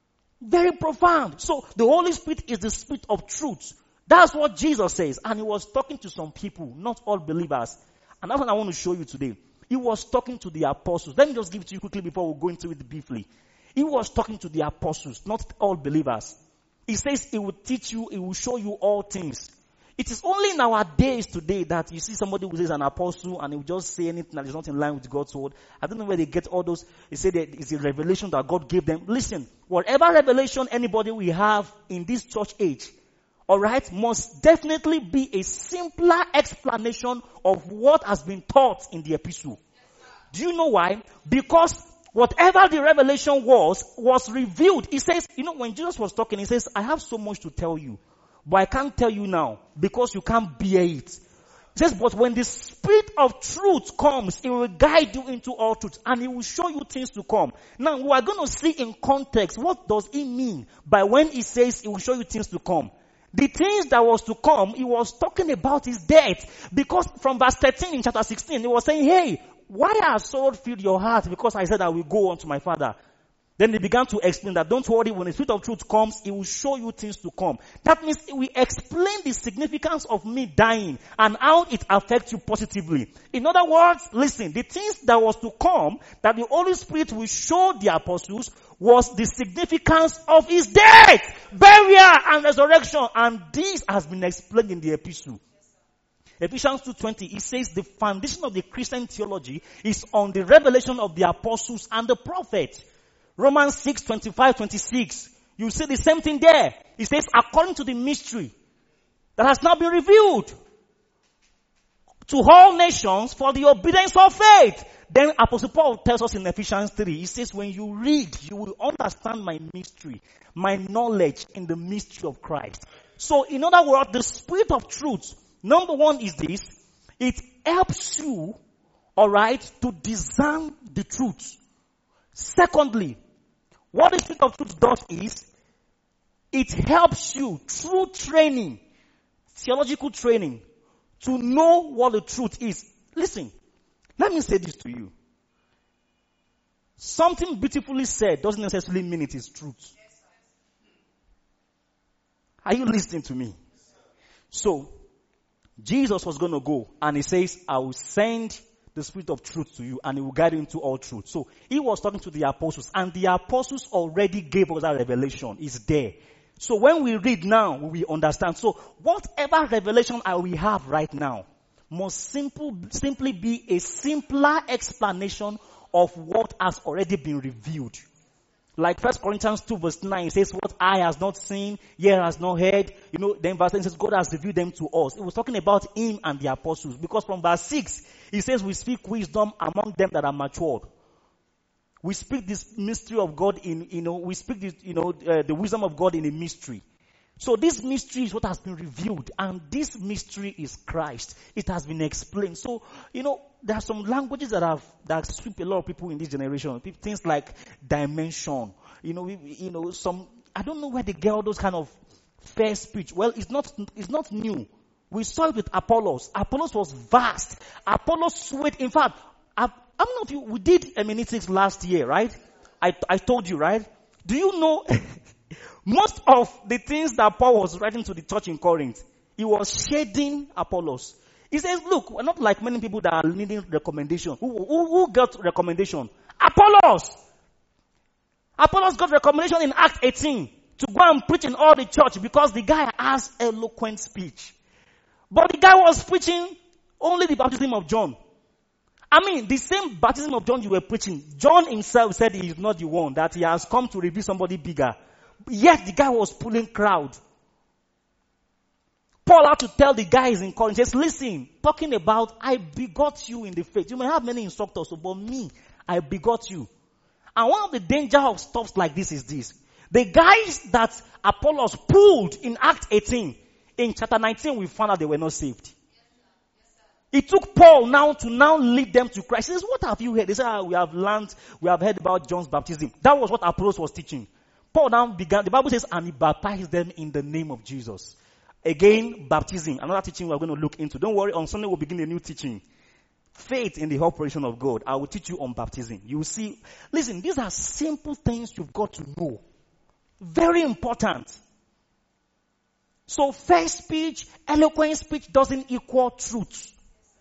Very profound. So the Holy Spirit is the Spirit of truth. That's what Jesus says. And he was talking to some people, not all believers. And that's what I want to show you today. He was talking to the apostles. Let me just give it to you quickly before we go into it briefly. He was talking to the apostles, not all believers. He says he will teach you, he will show you all things. It is only in our days today that you see somebody who is an apostle and he will just say anything that is not in line with God's word. I don't know where they get all those. They say that it's a revelation that God gave them. Listen, whatever revelation anybody will have in this church age, alright, must definitely be a simpler explanation of what has been taught in the epistle. Do you know why? Because whatever the revelation was revealed. He says, when Jesus was talking, he says, I have so much to tell you. But I can't tell you now because you can't bear it. It says, but when the Spirit of truth comes, it will guide you into all truth and it will show you things to come. Now, we are going to see in context, what does he mean by when he says it will show you things to come? The things that was to come, he was talking about his death. Because from verse 13 in chapter 16, he was saying, hey, why has sorrow filled your heart? Because I said I will go unto my Father. Then they began to explain that don't worry, when the Spirit of truth comes, it will show you things to come. That means we explain the significance of me dying and how it affects you positively. In other words, listen, the things that was to come, that the Holy Spirit will show the apostles, was the significance of his death, burial, and resurrection. And this has been explained in the epistle. Ephesians 2:20, it says the foundation of the Christian theology is on the revelation of the apostles and the prophets. Romans 6:25-26. You see the same thing there. It says, according to the mystery that has now been revealed to all nations for the obedience of faith. Then Apostle Paul tells us in Ephesians 3, he says, when you read, you will understand my mystery, my knowledge in the mystery of Christ. So in other words, the Spirit of truth, number one is this, it helps you, alright, to discern the truth. Secondly, what the Spirit of truth does is, it helps you through training, theological training, to know what the truth is. Listen, let me say this to you. Something beautifully said doesn't necessarily mean it is truth. Are you listening to me? So, Jesus was going to go and he says, I will send the Spirit of truth to you and he will guide you into all truth. So he was talking to the apostles and the apostles already gave us that revelation. It's there. So when we read now, we understand. So whatever revelation I will have right now must simply be a simpler explanation of what has already been revealed. Like 1 Corinthians 2 verse 9 says, what eye has not seen, ear has not heard. Then verse 10 says, God has revealed them to us. It was talking about him and the apostles. Because from verse 6, he says, we speak wisdom among them that are matured. We speak this mystery of God we speak this, the wisdom of God in a mystery. So this mystery is what has been revealed. And this mystery is Christ. It has been explained. So, there are some languages that sweep a lot of people in this generation. Things like dimension. I don't know where they get all those kind of fair speech. Well, it's not new. We saw it with Apollos. Apollos was vast. Apollos swayed. In fact, how many of you, we did hermeneutics last year, right? I told you, right? Do you know, most of the things that Paul was writing to the church in Corinth, he was shading Apollos. He says, look, we're not like many people that are needing recommendation. Who got recommendation? Apollos! Apollos got recommendation in Acts 18 to go and preach in all the church because the guy has eloquent speech. But the guy was preaching only the baptism of John. I mean, the same baptism of John you were preaching, John himself said he is not the one, that he has come to reveal somebody bigger. Yet the guy was pulling crowd. Paul had to tell the guys in Corinth, says, listen, talking about, I begot you in the faith. You may have many instructors, but me, I begot you. And one of the danger of stuff like this is this. The guys that Apollos pulled in Acts 18, in chapter 19, we found out they were not saved. It took Paul now to lead them to Christ. He says, what have you heard? They said, we have heard about John's baptism. That was what Apollos was teaching. Paul now began, the Bible says, and he baptized them in the name of Jesus. Again, baptism, another teaching we're going to look into. Don't worry, on Sunday we'll begin a new teaching. Faith in the operation of God. I will teach you on baptism. You will see. Listen, these are simple things you've got to know. Very important. So fair speech, eloquent speech doesn't equal truth.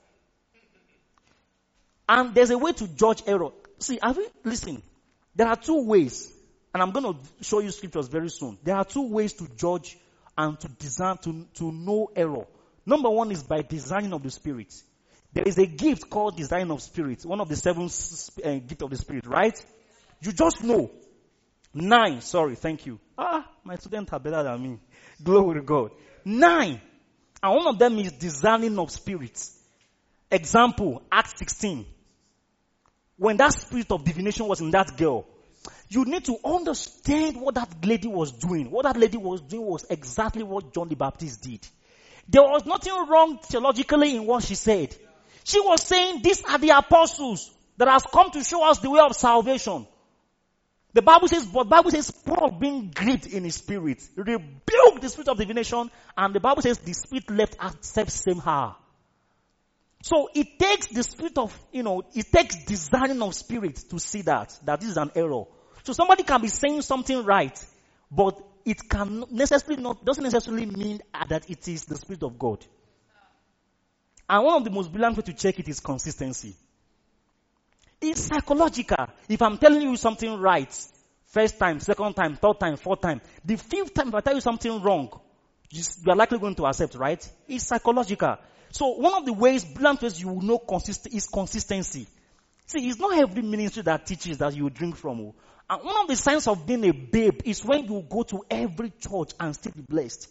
And there's a way to judge error. See, listen, there are two ways, and I'm going to show you scriptures very soon. There are two ways to judge and to discern, to know error. Number one is by discerning of the Spirit. There is a gift called discerning of spirit, one of the 7 gifts of the Spirit, right? You just know. 9, thank you. My students are better than me. Glory to God. 9. And one of them is discerning of spirits. Example, Acts 16. When that spirit of divination was in that girl, you need to understand what that lady was doing. What that lady was doing was exactly what John the Baptist did. There was nothing wrong theologically in what she said. She was saying, these are the apostles that has come to show us the way of salvation. The Bible says, Paul being grieved in his spirit, rebuked the spirit of divination, and the Bible says the spirit left at the same hour. So it takes the spirit of, it takes discerning of spirit to see that this is an error. So somebody can be saying something right, but it doesn't necessarily mean that it is the Spirit of God. And one of the most brilliant ways to check it is consistency. It's psychological. If I'm telling you something right, first time, second time, third time, fourth time, the 5th time if I tell you something wrong, you are likely going to accept, right? It's psychological. So one of the brilliant ways you will know is consistency. See, it's not every ministry that teaches that you drink from. And one of the signs of being a babe is when you go to every church and still be blessed.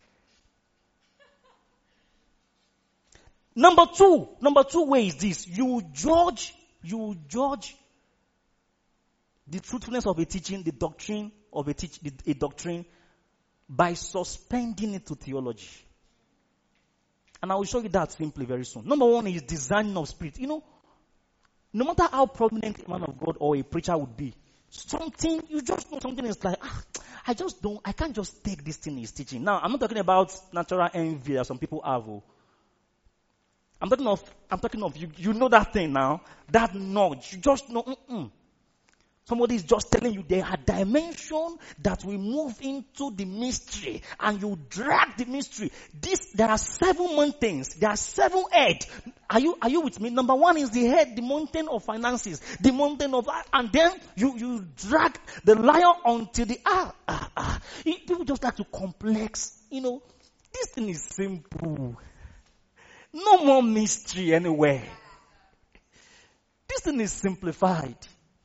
Number two way is this. You judge the truthfulness of a teaching, the doctrine of a doctrine by suspending it to theology. And I will show you that simply very soon. Number one is discerning of spirit. No matter how prominent a man of God or a preacher would be, you just know something is like, I can't just take this thing he's teaching. Now, I'm not talking about natural envy that some people have. I'm talking of you know that thing now, that nudge. You just know, Somebody is just telling you there are dimensions that will move into the mystery and you drag the mystery. There are 7 mountains. There are 7 heads. Are you with me? Number 1 is the head, the mountain of finances, the mountain of, and then you drag the lion until the, People just like to complex, this thing is simple. No more mystery anywhere. This thing is simplified.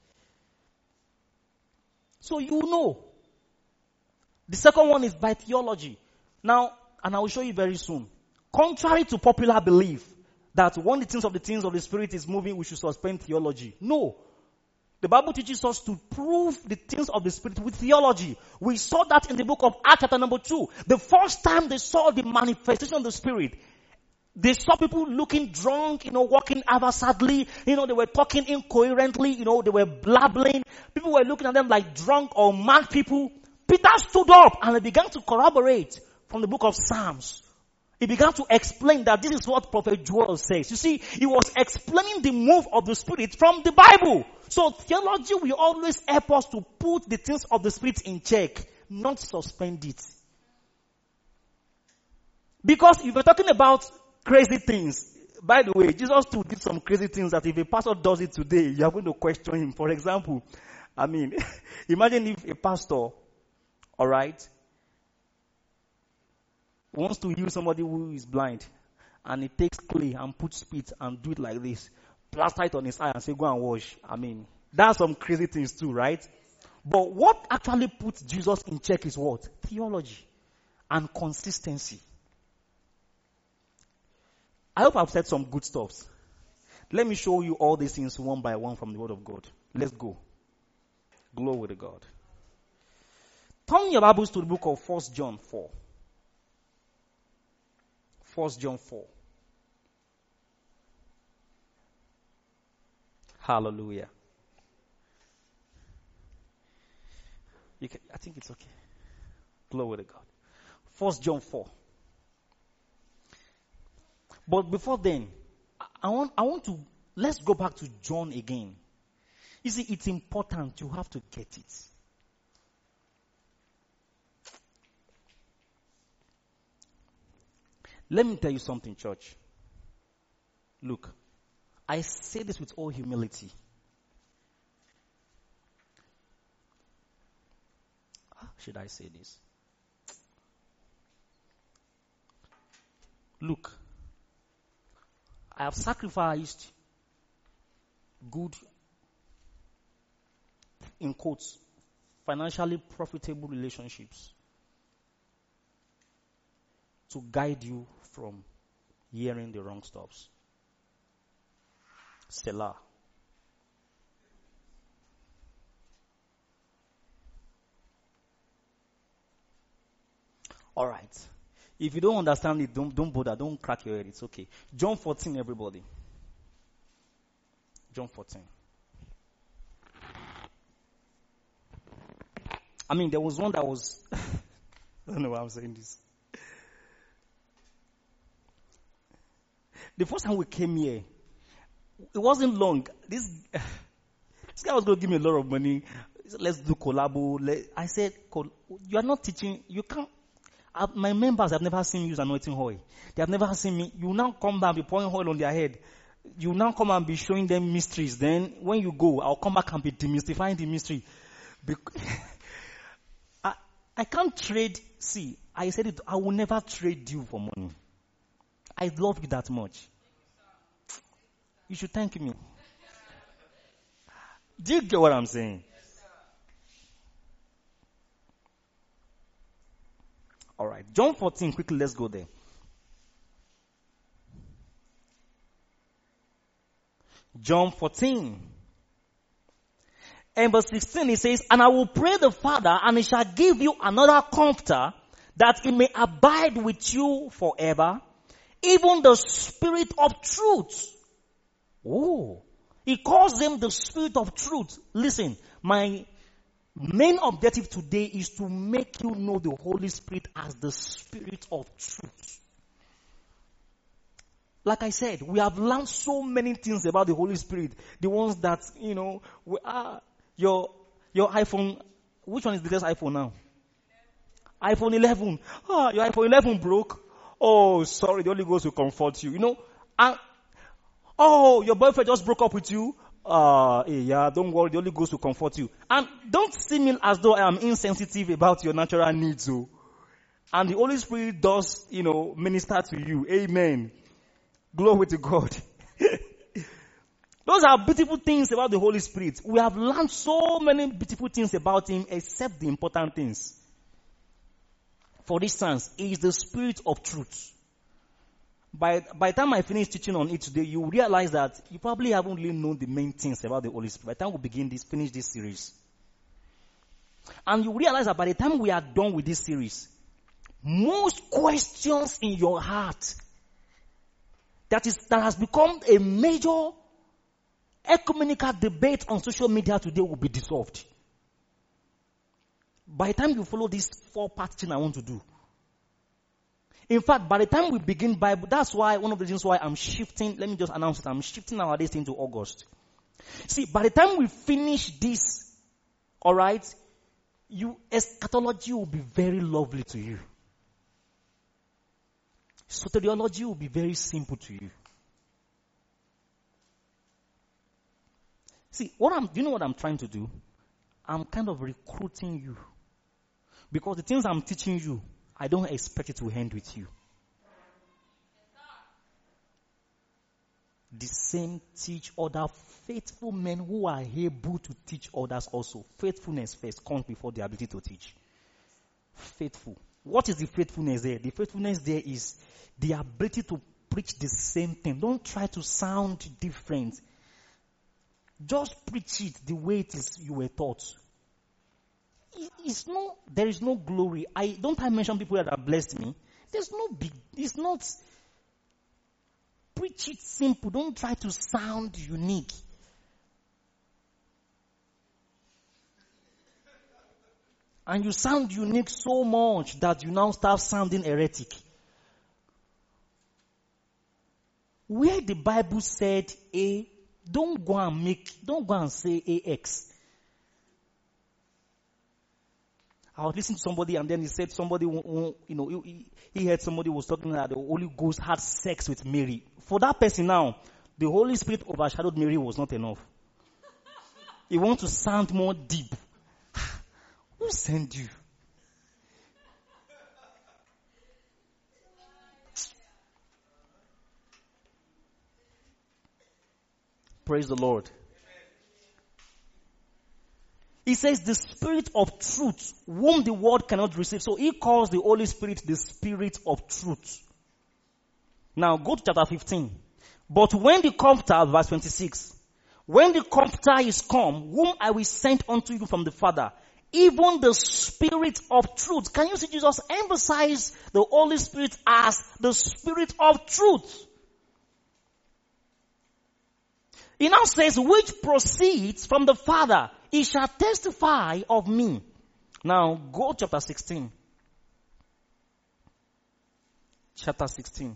So you know. The second one is by theology. Now, and I will show you very soon. Contrary to popular belief that when the things of the Spirit is moving, we should suspend theology. No. The Bible teaches us to prove the things of the Spirit with theology. We saw that in the book of Acts chapter number 2. The first time they saw the manifestation of the Spirit, they saw people looking drunk, walking haphazardly, they were talking incoherently, they were blabbling. People were looking at them like drunk or mad people. Peter stood up and he began to corroborate from the book of Psalms. He began to explain that this is what Prophet Joel says. You see, he was explaining the move of the Spirit from the Bible. So theology will always help us to put the things of the Spirit in check, not suspend it. Because if we're talking about crazy things. By the way, Jesus too did some crazy things that if a pastor does it today, you are going to question him. For example, imagine if a pastor Alright? Wants to heal somebody who is blind. And he takes clay and puts spit and do it like this. Plaster it on his eye and say, go and wash. I mean, that's some crazy things too, right? But what actually puts Jesus in check is what? Theology and consistency. I hope I've said some good stuffs. Let me show you all these things one by one from the Word of God. Let's go. Glory to God. Turn your Bibles to the book of 1 John 4. 1 John 4. Hallelujah. I think it's okay. Glory to God. 1 John 4. But before then, I want to, let's go back to John again. You see, it's important. You have to get it. Let me tell you something, church. Look, I say this with all humility. How should I say this? Look, I have sacrificed good, in quotes, financially profitable relationships to guide you from hearing the wrong stuffs. Selah. All right. If you don't understand it, don't bother. Don't crack your head. It's okay. John 14, everybody. John 14. I mean, there was one that was... I don't know why I'm saying this. The first time we came here, it wasn't long. This guy was going to give me a lot of money. He said, let's do collabo. I said, you are not teaching. You can't. My members have never seen me use anointing oil. They have never seen me. You now come back and be pouring oil on their head. You now come and be showing them mysteries. Then when you go, I'll come back and be demystifying the mystery. I can't trade. See, I said it. I will never trade you for money. I love you that much. You should thank me. Do you get what I'm saying? All right. John 14, quickly, let's go there. John 14. And verse 16, it says, and I will pray the Father, and he shall give you another comforter, that it may abide with you forever, even the Spirit of truth. Oh, he calls him the Spirit of truth. Listen, my main objective today is to make you know the Holy Spirit as the Spirit of truth. Like I said, we have learned so many things about the Holy Spirit. The ones that, your iPhone, which one is the latest iPhone now? iPhone 11. Your iPhone 11 broke. Oh, sorry, the Holy Ghost will comfort you. And your boyfriend just broke up with you. Don't worry, the Holy Ghost will comfort you. And don't see me as though I am insensitive about your natural needs. And the Holy Spirit does, minister to you. Amen. Glory to God. Those are beautiful things about the Holy Spirit. We have learned so many beautiful things about Him except the important things. For instance, He is the Spirit of truth. By the time I finish teaching on it today, you realize that you probably haven't really known the main things about the Holy Spirit. By the time we finish this series. And you realize that by the time we are done with this series, most questions in your heart that has become a major ecumenical debate on social media today will be dissolved. By the time you follow this 4-part thing I want to do. In fact, by the time we begin Bible, that's why one of the reasons why I'm shifting, let me just announce it, I'm shifting our days into August. See, by the time we finish this, alright, eschatology will be very lovely to you. Soteriology will be very simple to you. See, do you know what I'm trying to do? I'm kind of recruiting you Because the things I'm teaching you, I don't expect it to end with you. The same teach other faithful men who are able to teach others also. Faithfulness first comes before the ability to teach. Faithful. What is the faithfulness there? The faithfulness there is the ability to preach the same thing. Don't try to sound different. Just preach it the way it is you were taught. There is no glory. I mention people that have blessed me. It's not. Preach it simple. Don't try to sound unique. And you sound unique so much that you now start sounding heretic. Where the Bible said A, don't go and say AX. I was listening to somebody and then he said he heard somebody was talking that the Holy Ghost had sex with Mary. For that person now, the Holy Spirit overshadowed Mary was not enough. He wants to sound more deep. Who sent you? Praise the Lord. He says the Spirit of truth, whom the world cannot receive. So he calls the Holy Spirit the Spirit of truth. Now go to chapter 15. But when the Comforter, verse 26, when the Comforter is come, whom I will send unto you from the Father, even the Spirit of truth. Can you see Jesus emphasize the Holy Spirit as the Spirit of truth? He now says, which proceeds from the Father, he shall testify of me. Now go chapter 16. Chapter 16.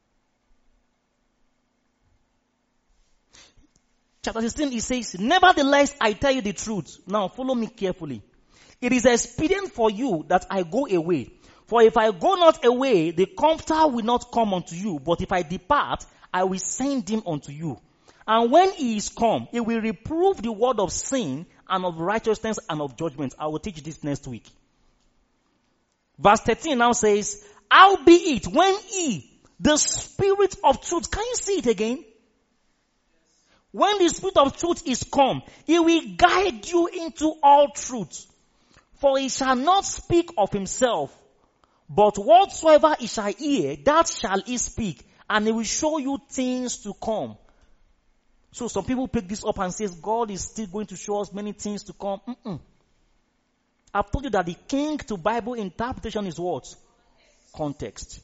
Chapter 16, he says, nevertheless, I tell you the truth. Now follow me carefully. It is expedient for you that I go away. For if I go not away, the Comforter will not come unto you. But if I depart, I will send him unto you. And when he is come, he will reprove the word of sin and of righteousness and of judgment. I will teach this next week. Verse 13 now says, howbeit when he, the Spirit of truth, can you see it again? When the Spirit of truth is come, he will guide you into all truth. For he shall not speak of himself, but whatsoever he shall hear, that shall he speak, and he will show you things to come. So some people pick this up and says, God is still going to show us many things to come. I've told you that the king to Bible interpretation is what? Context.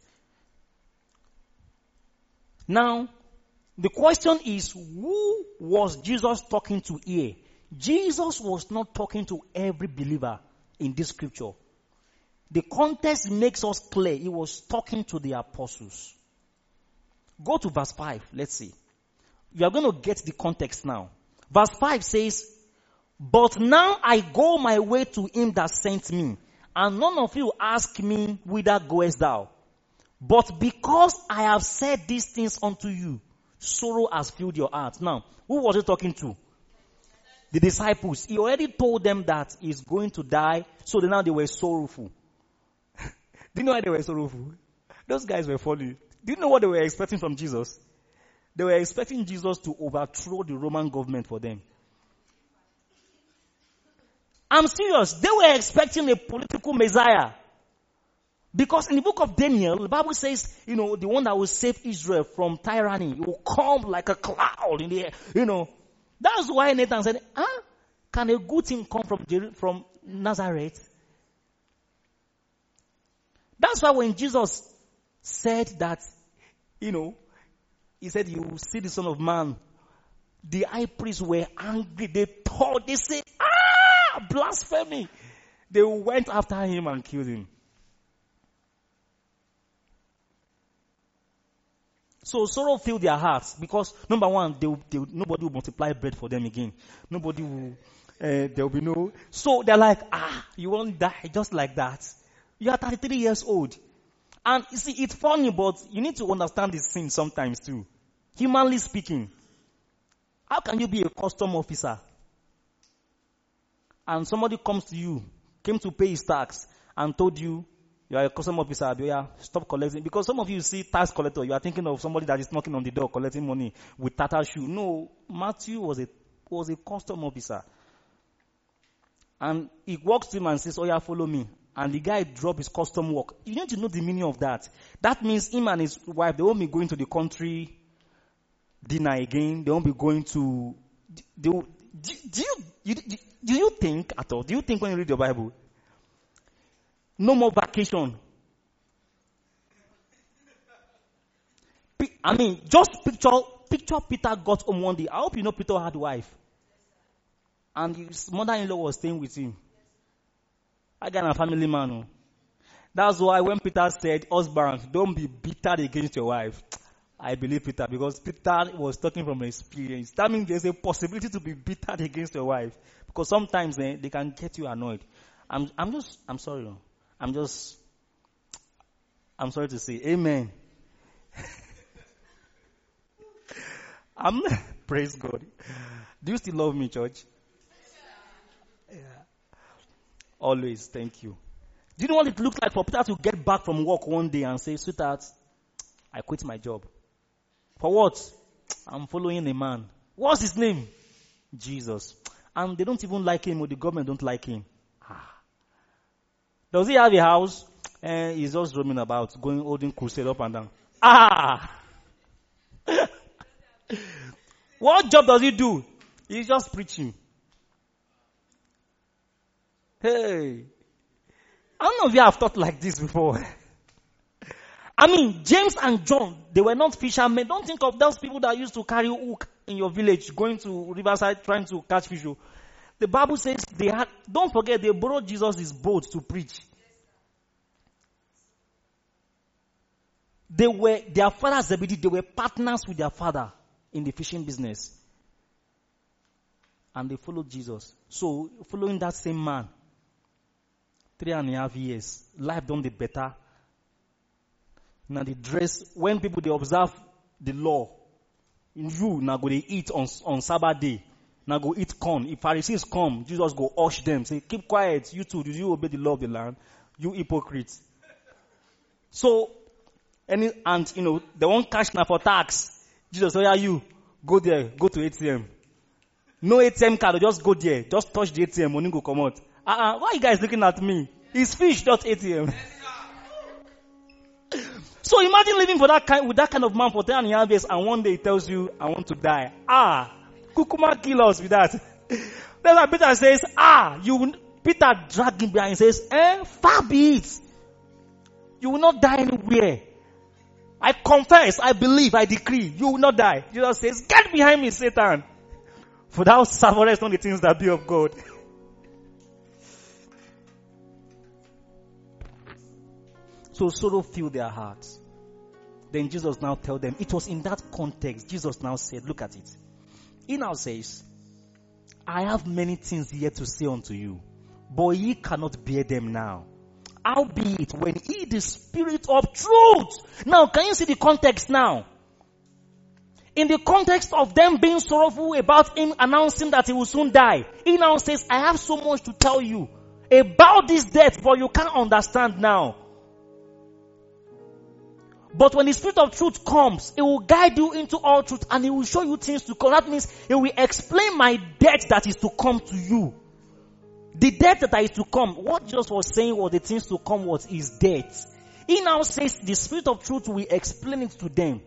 Now, the question is, who was Jesus talking to here? Jesus was not talking to every believer in this scripture. The context makes us clear. He was talking to the apostles. Go to verse 5. Let's see. You are going to get the context now. Verse 5 says, but now I go my way to him that sent me, and none of you ask me, whither goest thou? But because I have said these things unto you, sorrow has filled your heart. Now, who was he talking to? The disciples. He already told them that he's going to die, so now they were sorrowful. Do you know why they were sorrowful? Those guys were following. Do you know what they were expecting from Jesus? They were expecting Jesus to overthrow the Roman government for them. I'm serious. They were expecting a political Messiah. Because in the book of Daniel, the Bible says, the one that will save Israel from tyranny, it will come like a cloud in the air, That's why Nathan said, can a good thing come from Nazareth? That's why when Jesus said that, he said, you will see the Son of Man. The high priests were angry. They said, blasphemy. They went after him and killed him. So sorrow filled their hearts because, number one, nobody will multiply bread for them again. Nobody will, there will be no. So they're like, you won't die just like that. You are 33 years old. And you see, it's funny, but you need to understand this thing sometimes too. Humanly speaking, how can you be a custom officer and somebody came to pay his tax, and told you are a custom officer, stop collecting. Because some of you see tax collector, you are thinking of somebody that is knocking on the door collecting money with tata shoe. No, Matthew was a custom officer. And he walks to him and says, follow me. And the guy dropped his custom work. You need to know the meaning of that. That means him and his wife, they won't be going to the country dinner again. They won't be going to... Do you think at all? Do you think when you read your Bible? No more vacation. Just picture Peter got home one day. I hope you know Peter had a wife. And his mother-in-law was staying with him. I got a family man. Oh. That's why when Peter said, husband, don't be bitter against your wife. I believe Peter, because Peter was talking from experience. That means there's a possibility to be bitter against your wife. Because sometimes they can get you annoyed. I'm sorry. I'm sorry to say, amen. Praise God. Do you still love me, church? Yeah. Always, thank you. Do you know what it looked like for Peter to get back from work one day and say, sweetheart, I quit my job. For what? I'm following a man. What's his name? Jesus. And they don't even like him, or the government don't like him. Does he have a house? He's just roaming about, holding crusade up and down. What job does he do? He's just preaching. Hey. I don't know if you have thought like this before. James and John, they were not fishermen. Don't think of those people that used to carry hook in your village, going to riverside trying to catch fish. The Bible says don't forget, they borrowed Jesus' boat to preach. Their father Zebedee, they were partners with their father in the fishing business. And they followed Jesus. So, following that same man, 3.5 years, life done the better. Now the dress, when people, they observe the law, you now go they eat on Sabbath day. Now go eat corn. If Pharisees come, Jesus go hush them. Say, keep quiet. You too, did you obey the law of the land? You hypocrites. So, they won't cash now for tax. Jesus, you go there, go to ATM. No ATM card, just go there. Just touch the ATM, money go come out. Why are you guys looking at me? It's fish.atm. So imagine living with that kind of man for 10.5 years, and one day he tells you, I want to die. Kukuma kill us with that. Then why Peter says, Peter dragged him behind and says, far be it. You will not die anywhere. I confess, I believe, I decree, you will not die. Jesus says, get behind me, Satan. For thou savourest not the things that be of God. So sorrow filled their hearts. Then Jesus now tell them, it was in that context, Jesus now said, look at it. He now says, I have many things yet to say unto you, but ye cannot bear them now. Howbeit, when he, the Spirit of truth. Now, can you see the context now? In the context of them being sorrowful about him announcing that he will soon die, he now says, I have so much to tell you about this death, but you can't understand now. But when the Spirit of truth comes, it will guide you into all truth and it will show you things to come. That means it will explain my death that is to come to you. The death that is to come, what Jesus was saying was the things to come was his death. He now says the Spirit of truth will explain it to them.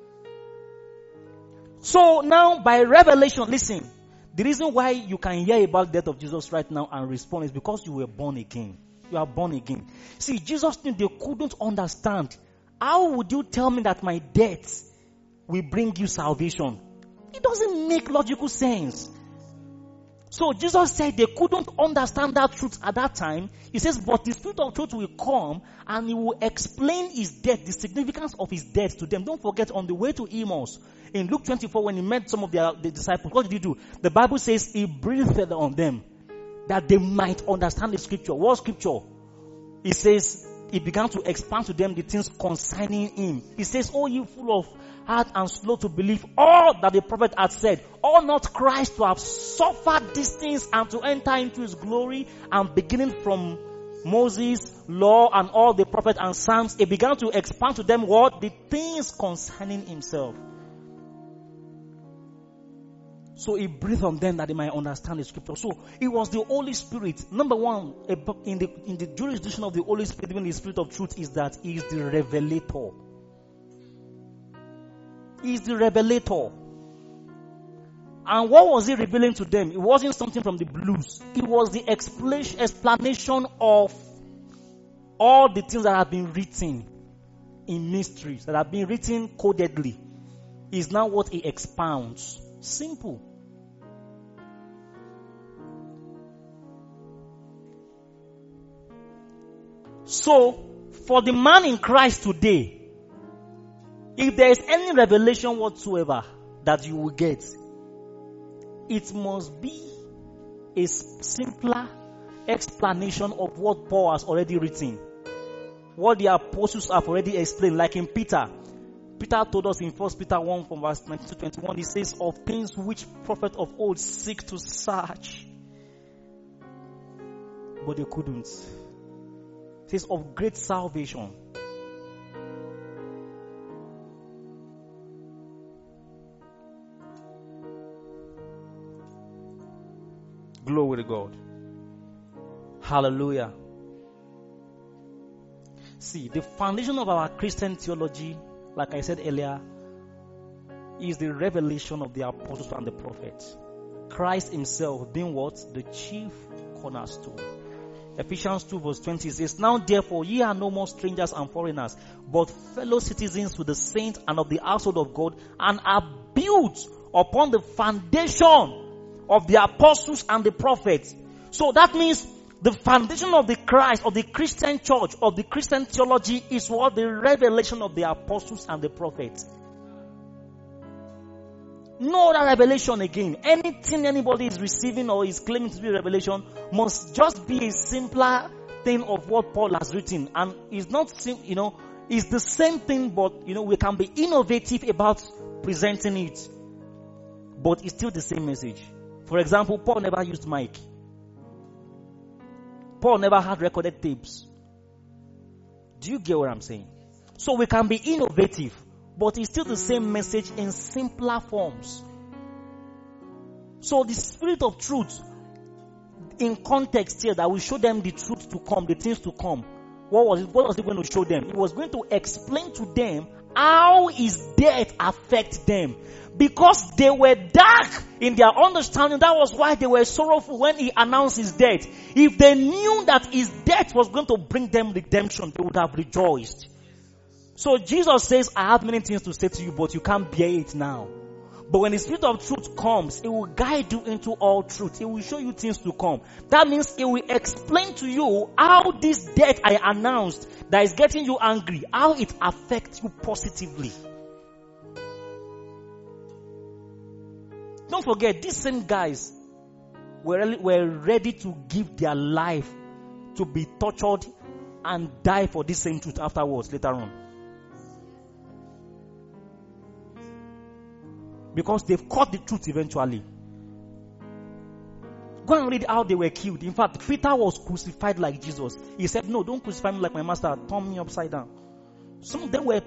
So now by revelation, listen, the reason why you can hear about the death of Jesus right now and respond is because you were born again. You are born again. See, Jesus knew they couldn't understand. How would you tell me that my death will bring you salvation? It doesn't make logical sense. So Jesus said they couldn't understand that truth at that time. He says, but the Spirit of truth will come and he will explain his death, the significance of his death to them. Don't forget, on the way to Emmaus, in Luke 24, when he met some of the disciples, what did he do? The Bible says he breathed on them that they might understand the scripture. What scripture? He says, he began to expound to them the things concerning him. He says, oh, you full of heart and slow to believe all that the prophet had said. Ought not Christ to have suffered these things and to enter into his glory? And beginning from Moses, law, and all the prophets and psalms, he began to expound to them what? The things concerning himself. So he breathed on them that they might understand the scripture. So it was the Holy Spirit. Number one, in the jurisdiction of the Holy Spirit, even the Spirit of truth, is that he is the revelator. He is the revelator. And what was he revealing to them? It wasn't something from the blues. It was the explanation of all the things that have been written in mysteries, that have been written codedly. Is now what he expounds. Simple. So, for the man in Christ today, if there is any revelation whatsoever that you will get, it must be a simpler explanation of what Paul has already written. What the apostles have already explained, like in Peter. Peter told us in 1 Peter 1 from verse 19 to 21, he says, of things which prophets of old seek to search, but they couldn't. It says of great salvation. Glory to God. Hallelujah. See, the foundation of our Christian theology, like I said earlier, is the revelation of the apostles and the prophets. Christ himself being what? The chief cornerstone. Ephesians 2 verse 20 says, now therefore ye are no more strangers and foreigners, but fellow citizens with the saints and of the household of God, and are built upon the foundation of the apostles and the prophets. So that means the foundation of the Christ, of the Christian church, of the Christian theology is what? The revelation of the apostles and the prophets. No other revelation again. Anything anybody is receiving or is claiming to be revelation must just be a simpler thing of what Paul has written. And it's not, it's the same thing, but, we can be innovative about presenting it. But it's still the same message. For example, Paul never used mic. Paul never had recorded tapes. Do you get what I'm saying? So we can be innovative, but it's still the same message in simpler forms. So the Spirit of truth, in context here, that will show them the truth to come, the things to come. What was it going to show them? It was going to explain to them how his death affects them. Because they were dark in their understanding, that was why they were sorrowful when he announced his death. If they knew that his death was going to bring them redemption, they would have rejoiced. So Jesus says, I have many things to say to you, but you can't bear it now. But when the Spirit of truth comes, it will guide you into all truth. It will show you things to come. That means it will explain to you how this death I announced that is getting you angry, how it affects you positively. Don't forget, these same guys were ready to give their life to be tortured and die for this same truth afterwards, later on. Because they've caught the truth eventually. Go and read how they were killed. In fact, Peter was crucified like Jesus. He said, no, don't crucify me like my master. Turn me upside down. Some of them were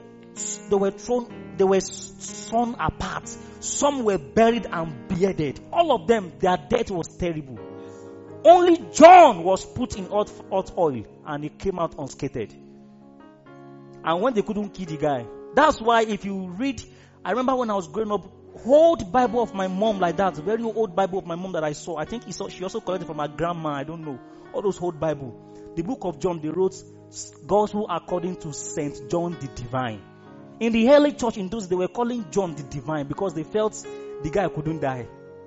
sawn apart. Some were buried and bearded. All of them, their death was terrible. Only John was put in hot oil and he came out unscathed. And when they couldn't kill the guy, that's why if you read, I remember when I was growing up, old Bible of my mom like that, very old Bible of my mom that I saw. I think she also collected from her grandma, I don't know. All those old Bible. The book of John, they wrote Gospel according to Saint John the Divine. In the early church in those, they were calling John the Divine because they felt the guy couldn't die.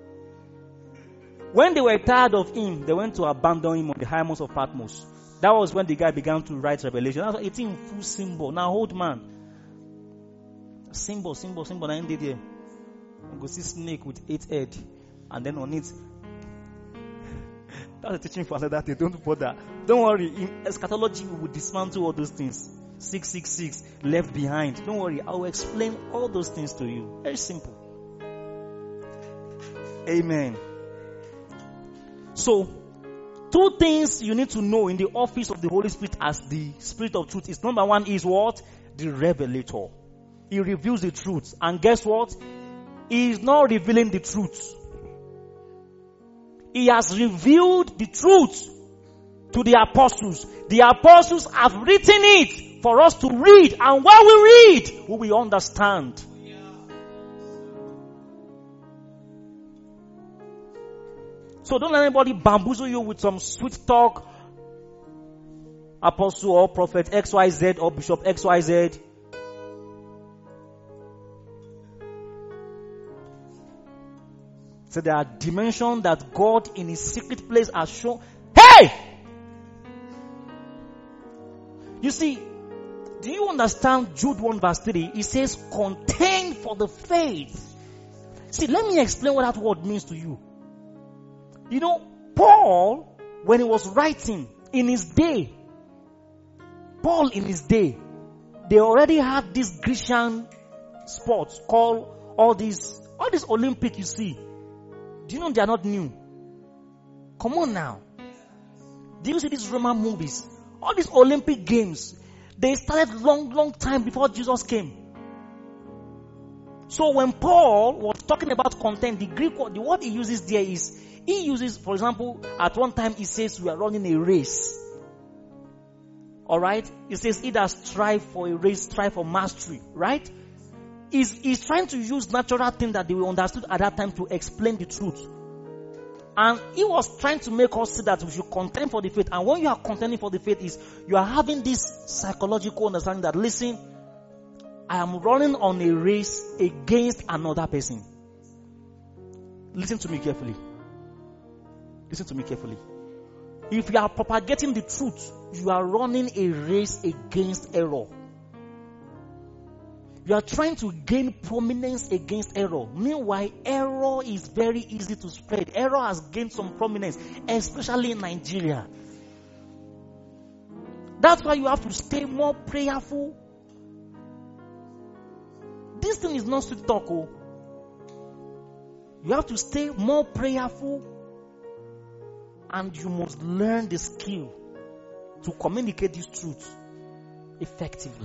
When they were tired of him, they went to abandon him on the high mountains of Patmos. That was when the guy began to write Revelation. That's why it's in full symbol. Now, old man. Symbol. Now, in there. You go see snake with 8 head. And then on it. That's a teaching for another thing. Don't bother. Don't worry. In eschatology, we will dismantle all those things. 666 left behind. Don't worry. I will explain all those things to you. Very simple. Amen. So, Two things you need to know in the office of the Holy Spirit as the Spirit of truth is, number one is what? The revelator. He reveals the truth. And guess what? He is not revealing the truth. He has revealed the truth to the apostles. The apostles have written it for us to read. And when we read, we will understand. So don't let anybody bamboozle you with some sweet talk. Apostle or prophet XYZ or bishop XYZ. So there are dimensions that God in his secret place has shown. Hey! You see, do you understand Jude 1 verse 3? It says, contend for the faith. See, let me explain what that word means to you. You know, Paul, when he was writing in his day, they already had this Grecian sports called all these Olympic you see. Do you know they are not new? Come on now. Do you see these Roman movies? All these Olympic games, they started long time before Jesus came. So when Paul was talking about content, the Greek word, the word he uses there is, he uses, for example, at one time he says we are running a race. Alright? He says he that strive for a race, strive for mastery. Right? He's trying to use natural things that they understood at that time to explain the truth. And he was trying to make us see that we should contend for the faith. And when you are contending for the faith is, you are having this psychological understanding that, listen, I am running on a race against another person. Listen to me carefully. Listen to me carefully. If you are propagating the truth, you are running a race against error. You are trying to gain prominence against error. Meanwhile, error is very easy to spread. Error has gained some prominence, especially in Nigeria. That's why you have to stay more prayerful. This thing is not sweet talk. Oh. You have to stay more prayerful, and you must learn the skill to communicate this truth effectively.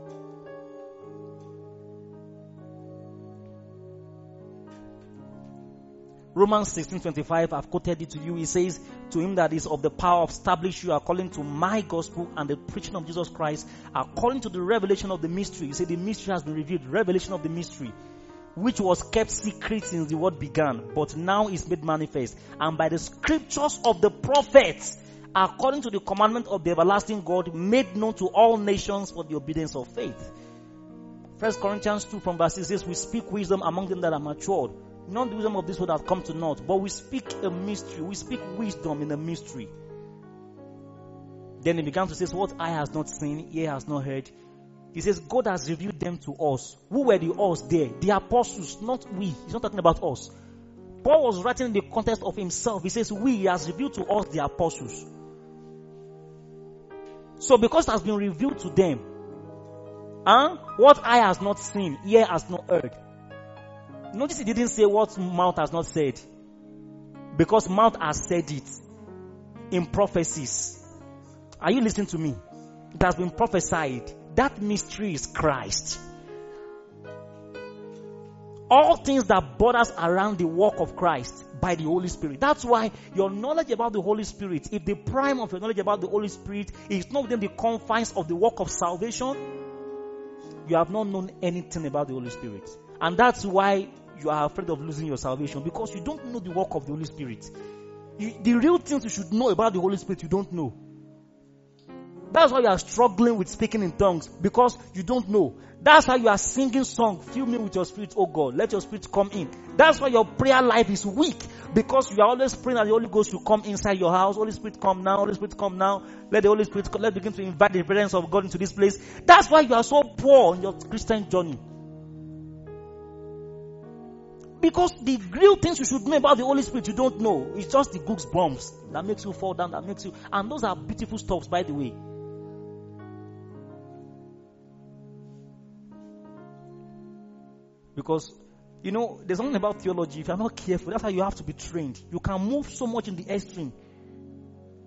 Romans 16:25, I've quoted it to you. It says, to him that is of the power of establish you according to my gospel and the preaching of Jesus Christ, according to the revelation of the mystery. You say the mystery has been revealed, revelation of the mystery, which was kept secret since the world began, but now is made manifest. And by the scriptures of the prophets, according to the commandment of the everlasting God, made known to all nations for the obedience of faith. 1 Corinthians 2 from verse 6 says, we speak wisdom among them that are matured. Not the wisdom of this world that come to naught, but we speak a mystery. We speak wisdom in a mystery. Then he began to say, what eye has not seen, ear has not heard. He says, God has revealed them to us. Who were the us there? The apostles, not we. He's not talking about us. Paul was writing in the context of himself. He says, he has revealed to us, the apostles. So because it has been revealed to them, what eye has not seen, ear has not heard. Notice he didn't say what mouth has not said. Because mouth has said it in prophecies. Are you listening to me? It has been prophesied. That mystery is Christ. All things that borders around the work of Christ by the Holy Spirit. That's why your knowledge about the Holy Spirit, if the prime of your knowledge about the Holy Spirit is not within the confines of the work of salvation, you have not known anything about the Holy Spirit. And that's why you are afraid of losing your salvation, because you don't know the work of the Holy Spirit. The real things you should know about the Holy Spirit, you don't know. That's why you are struggling with speaking in tongues, because you don't know. That's why you are singing song, fill me with your spirit, oh God, let your spirit come in. That's why your prayer life is weak, because you are always praying that the Holy Ghost will come inside your house. Holy Spirit come now, Holy Spirit come now. Let the Holy Spirit come. Let's begin to invite the presence of God into this place. That's why you are so poor on your Christian journey. Because the real things you should know about the Holy Spirit, you don't know. It's just the goosebumps that makes you fall down, that makes you... And those are beautiful stuffs, by the way. Because, you know, there's something about theology. If you're not careful, that's how you have to be trained. You can move so much in the extreme.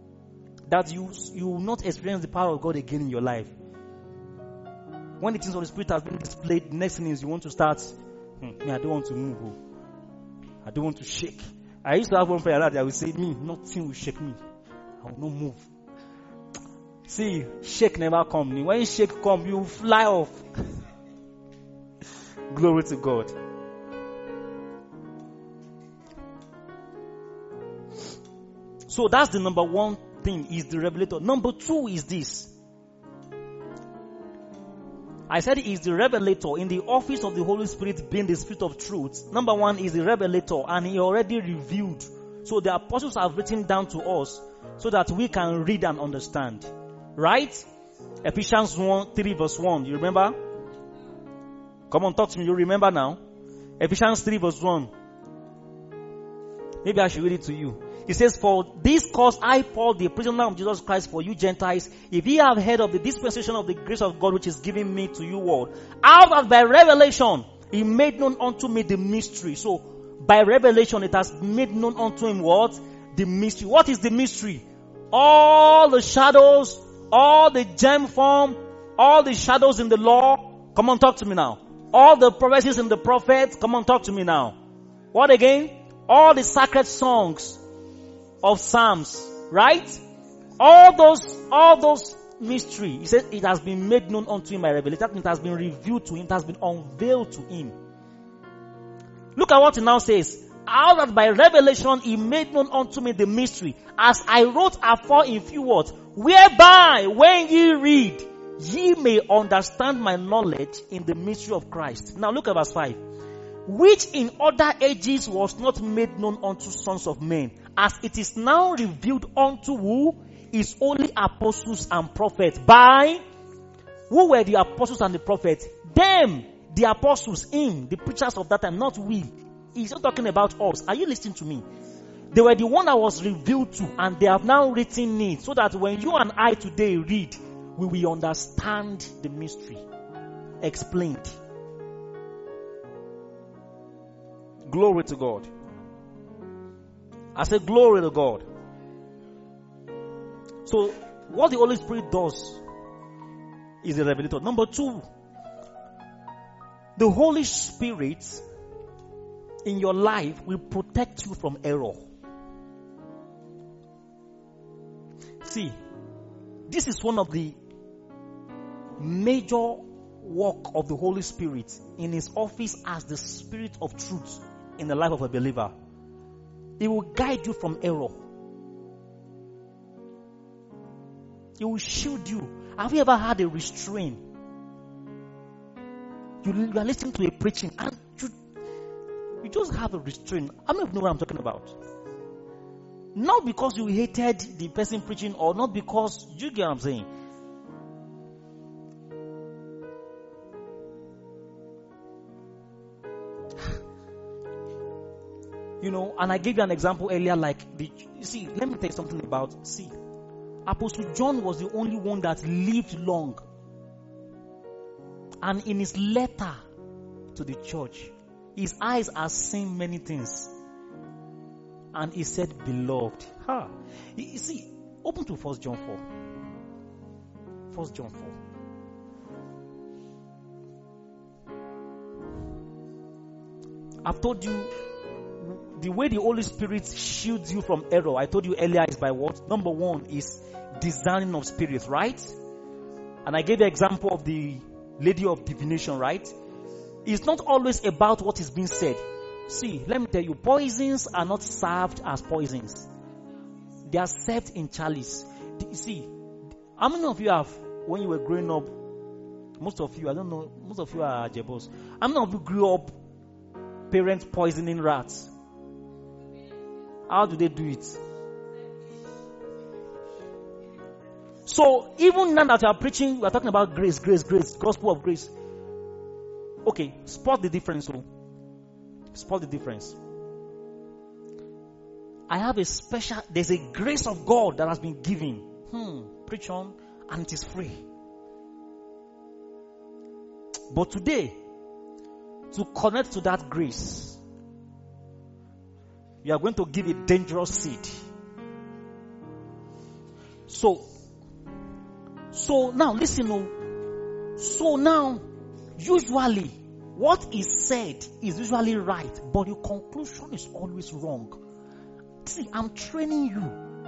that you will not experience the power of God again in your life. When the things of the Spirit has been displayed, the next thing is you want to start, I don't want to move. I don't want to shake. I used to have one prayer that I would say, nothing will shake me. I will not move. See, shake never come. When shake come, you fly off. Glory to God. So that's the number one thing, is the revelator. Number two is this. I said he is the revelator in the office of the Holy Spirit, being the Spirit of truth. Number one is the revelator, and he already revealed. So the apostles have written down to us so that we can read and understand. Right? Ephesians 3 verse 1. You remember? Come on, talk to me. You remember now? Ephesians 3 verse 1. Maybe I should read it to you. It says, for this cause I, Paul, the prisoner of Jesus Christ, for you Gentiles, if ye have heard of the dispensation of the grace of God which is given me to you all, out of by revelation, he made known unto me the mystery. So, by revelation, it has made known unto him what? The mystery. What is the mystery? All the shadows, all the gem form, all the shadows in the law. Come on, talk to me now. All the prophecies in the prophets. Come on, talk to me now. What again? All the sacred songs of Psalms, right? All those mystery. He said it has been made known unto him by revelation. That means it has been revealed to him. It has been unveiled to him. Look at what he now says. How that by revelation he made known unto me the mystery, as I wrote afore in few words, whereby when ye read, ye may understand my knowledge in the mystery of Christ. Now look at verse 5. Which in other ages was not made known unto sons of men, as it is now revealed unto who? His only apostles and prophets. By who were the apostles and the prophets? Them, the apostles, him, the preachers of that time, not we. He's not talking about us. Are you listening to me? They were the one that was revealed to, and they have now written it, so that when you and I today read, we will understand the mystery explained. Glory to God. I said glory to God. So, what the Holy Spirit does is the revelator. Number two, the Holy Spirit in your life will protect you from error. See, this is one of the major work of the Holy Spirit in his office as the Spirit of truth in the life of a believer. He will guide you from error. He will shield you. Have you ever had a restraint? You are listening to a preaching and you just have a restraint. I don't know what I'm talking about. Not because you hated the person preaching, or not because, you get what I'm saying? And I gave you an example earlier, let me tell you something about, Apostle John was the only one that lived long. And in his letter to the church, his eyes are seeing many things. And he said, beloved. You see, open to 1 John 4. 1 John 4. I've told you, the way the Holy Spirit shields you from error, I told you earlier, is by what? Number one is discerning of spirits, right? And I gave the example of the lady of divination, right? It's not always about what is being said. See, let me tell you, poisons are not served as poisons. They are served in chalice. See, how many of you have, when you were growing up, most of you, I don't know, most of you are Jebos. How many of you grew up parents poisoning rats? How do they do it? So, even now that we are preaching, we are talking about grace, gospel of grace. Okay, spot the difference. Spot the difference. I have there's a grace of God that has been given. Preach on, and it is free. But today, to connect to that grace, you are going to give a dangerous seed. So now listen. So now, usually, what is said is usually right, but your conclusion is always wrong. See, I'm training you.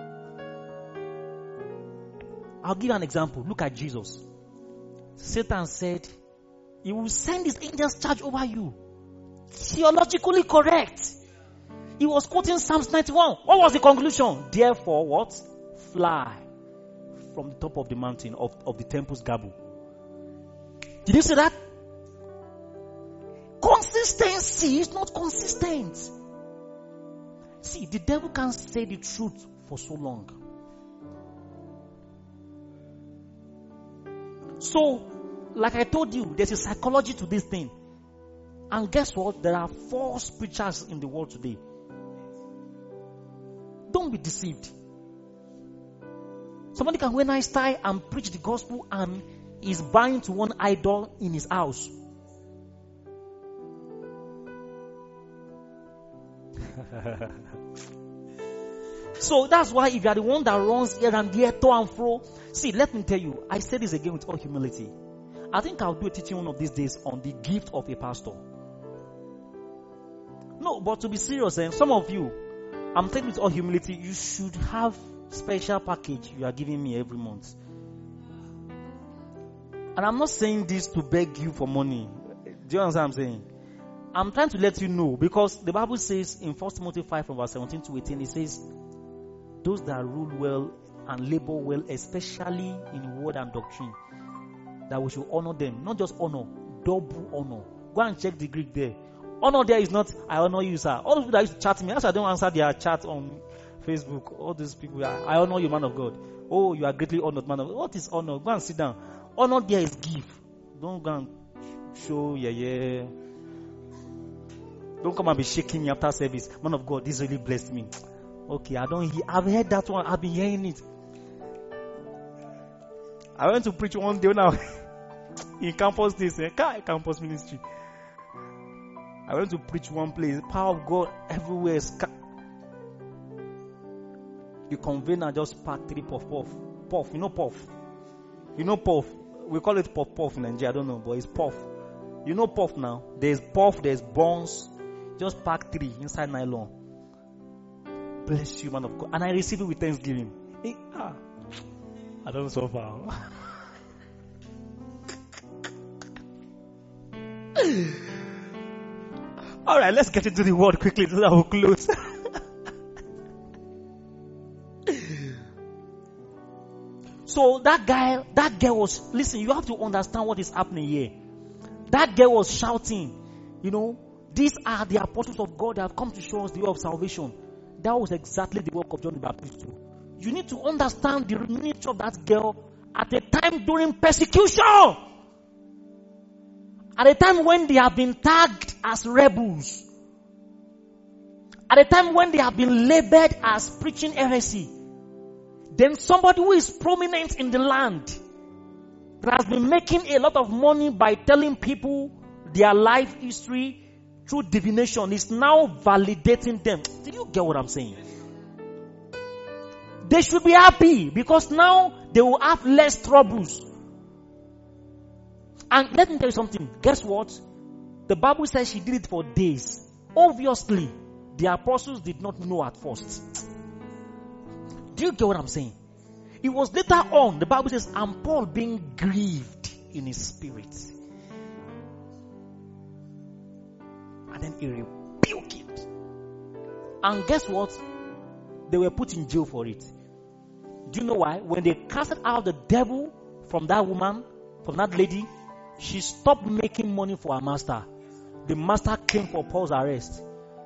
I'll give you an example. Look at Jesus. Satan said, he will send his angels charge over you. Theologically correct. He was quoting Psalms 91. What was the conclusion? Therefore, what? Fly from the top of the mountain of the temple's gable. Did you see that? Consistency is not consistent. See, the devil can't say the truth for so long. So, like I told you, there's a psychology to this thing. And guess what? There are false preachers in the world today. Don't be deceived. Somebody can wear nice tie and preach the gospel and is buying to one idol in his house. So that's why if you are the one that runs here and there, to and fro. See, let me tell you, I say this again with all humility. I think I'll do a teaching one of these days on the gift of a pastor. No, but to be serious, some of you, I'm telling you with all humility, you should have special package you are giving me every month. And I'm not saying this to beg you for money. Do you understand what I'm saying? I'm trying to let you know, because the Bible says in 1 Timothy 5 from verse 17 to 18, it says, those that rule well and labor well, especially in word and doctrine, that we should honor them. Not just honor, double honor. Go and check the Greek there. Honor there is not, I honor you, sir. All the people that used to chat me, I don't answer their chat on Facebook. All these people, I honor you, man of God. Oh, you are greatly honored, man of God. What is honor? Go and sit down. Honor there is give. Don't go and show, yeah. Don't come and be shaking me after service. Man of God, this really blessed me. Okay, I've heard that one. I've been hearing it. I went to preach one day now in campus campus ministry. I went to preach one place. Power of God everywhere. The convener just packed 3 puff. Puff, you know puff? You know puff? We call it puff in Nigeria. I don't know, but it's puff. You know puff now? There's puff, there's buns. Just pack 3 inside nylon. Bless you, man of God. And I receive it with thanksgiving. I don't so far. Alright, let's get into the word quickly so that we'll close. So that girl was, listen, you have to understand what is happening here. That girl was shouting, these are the apostles of God that have come to show us the way of salvation. That was exactly the work of John the Baptist too. You need to understand the nature of that girl at a time during persecution. At a time when they have been tagged as rebels. At a time when they have been labeled as preaching heresy. Then somebody who is prominent in the land, that has been making a lot of money by telling people their life history through divination, is now validating them. Did you get what I'm saying? They should be happy because now they will have less troubles. And let me tell you something. Guess what? The Bible says she did it for days. Obviously, the apostles did not know at first. Do you get what I'm saying? It was later on, the Bible says, and Paul being grieved in his spirit. And then he rebuked it. And guess what? They were put in jail for it. Do you know why? When they casted out the devil from that woman, from that lady, she stopped making money for her master. The master came for Paul's arrest.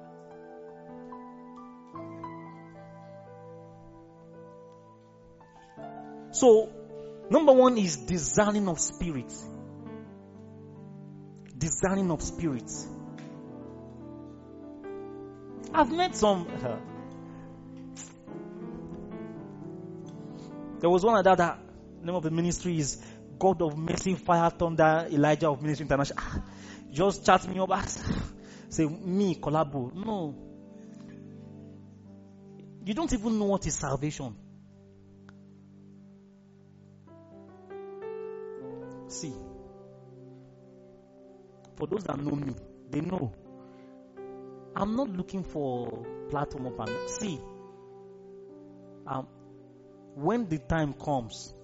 So, number 1 is discerning of spirits. Discerning of spirits. I've met some. There was one like that. Name of the ministry is God of Mercy, Fire, Thunder, Elijah of Ministry International. Just chat me up. Say me collabo. No. You don't even know what is salvation. See, for those that know me, they know I'm not looking for platform up and see. When the time comes,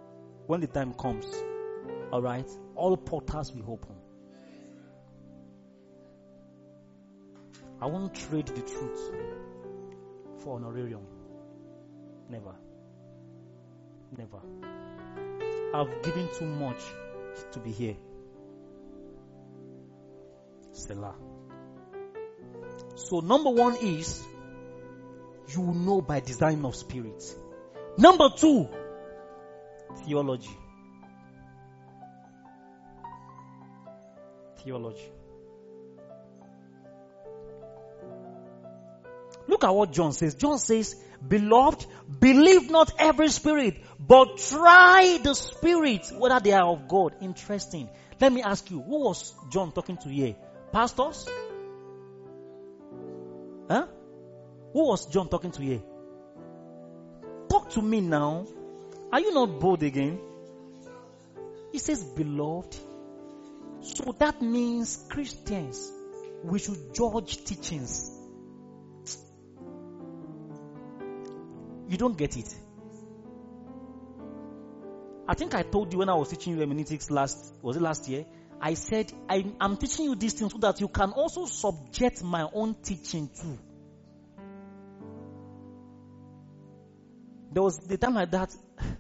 all right, all portals will open. I won't trade the truth for honorarium. Never. Never. I've given too much to be here. Selah. So number one is, you will know by design of spirit. Number two, theology. Theology. Look at what John says. John says, beloved, believe not every spirit, but try the spirits, whether they are of God. Interesting. Let me ask you, who was John talking to here? Pastors? Huh? Who was John talking to here? Talk to me now. Are you not bold again? He says, beloved. So that means Christians, we should judge teachings. You don't get it. I think I told you when I was teaching you hermeneutics last year? I said, I'm teaching you these things so that you can also subject my own teaching too. There was the time like that.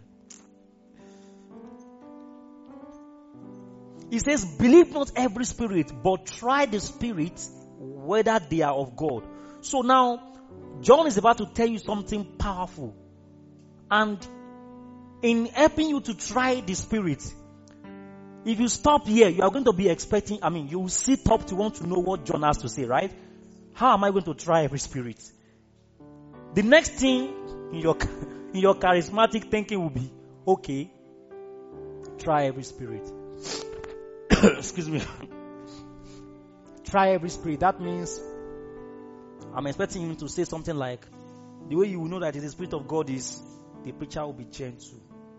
He says, believe not every spirit, but try the spirits, whether they are of God. So now, John is about to tell you something powerful. And in helping you to try the spirit, if you stop here, you are going to be expecting, you will sit up to want to know what John has to say, right? How am I going to try every spirit? The next thing in your charismatic thinking will be, okay, try every spirit. Excuse me. Try every spirit. That means I'm expecting him to say something like, the way you will know that it is the Spirit of God is, the preacher will be gentle.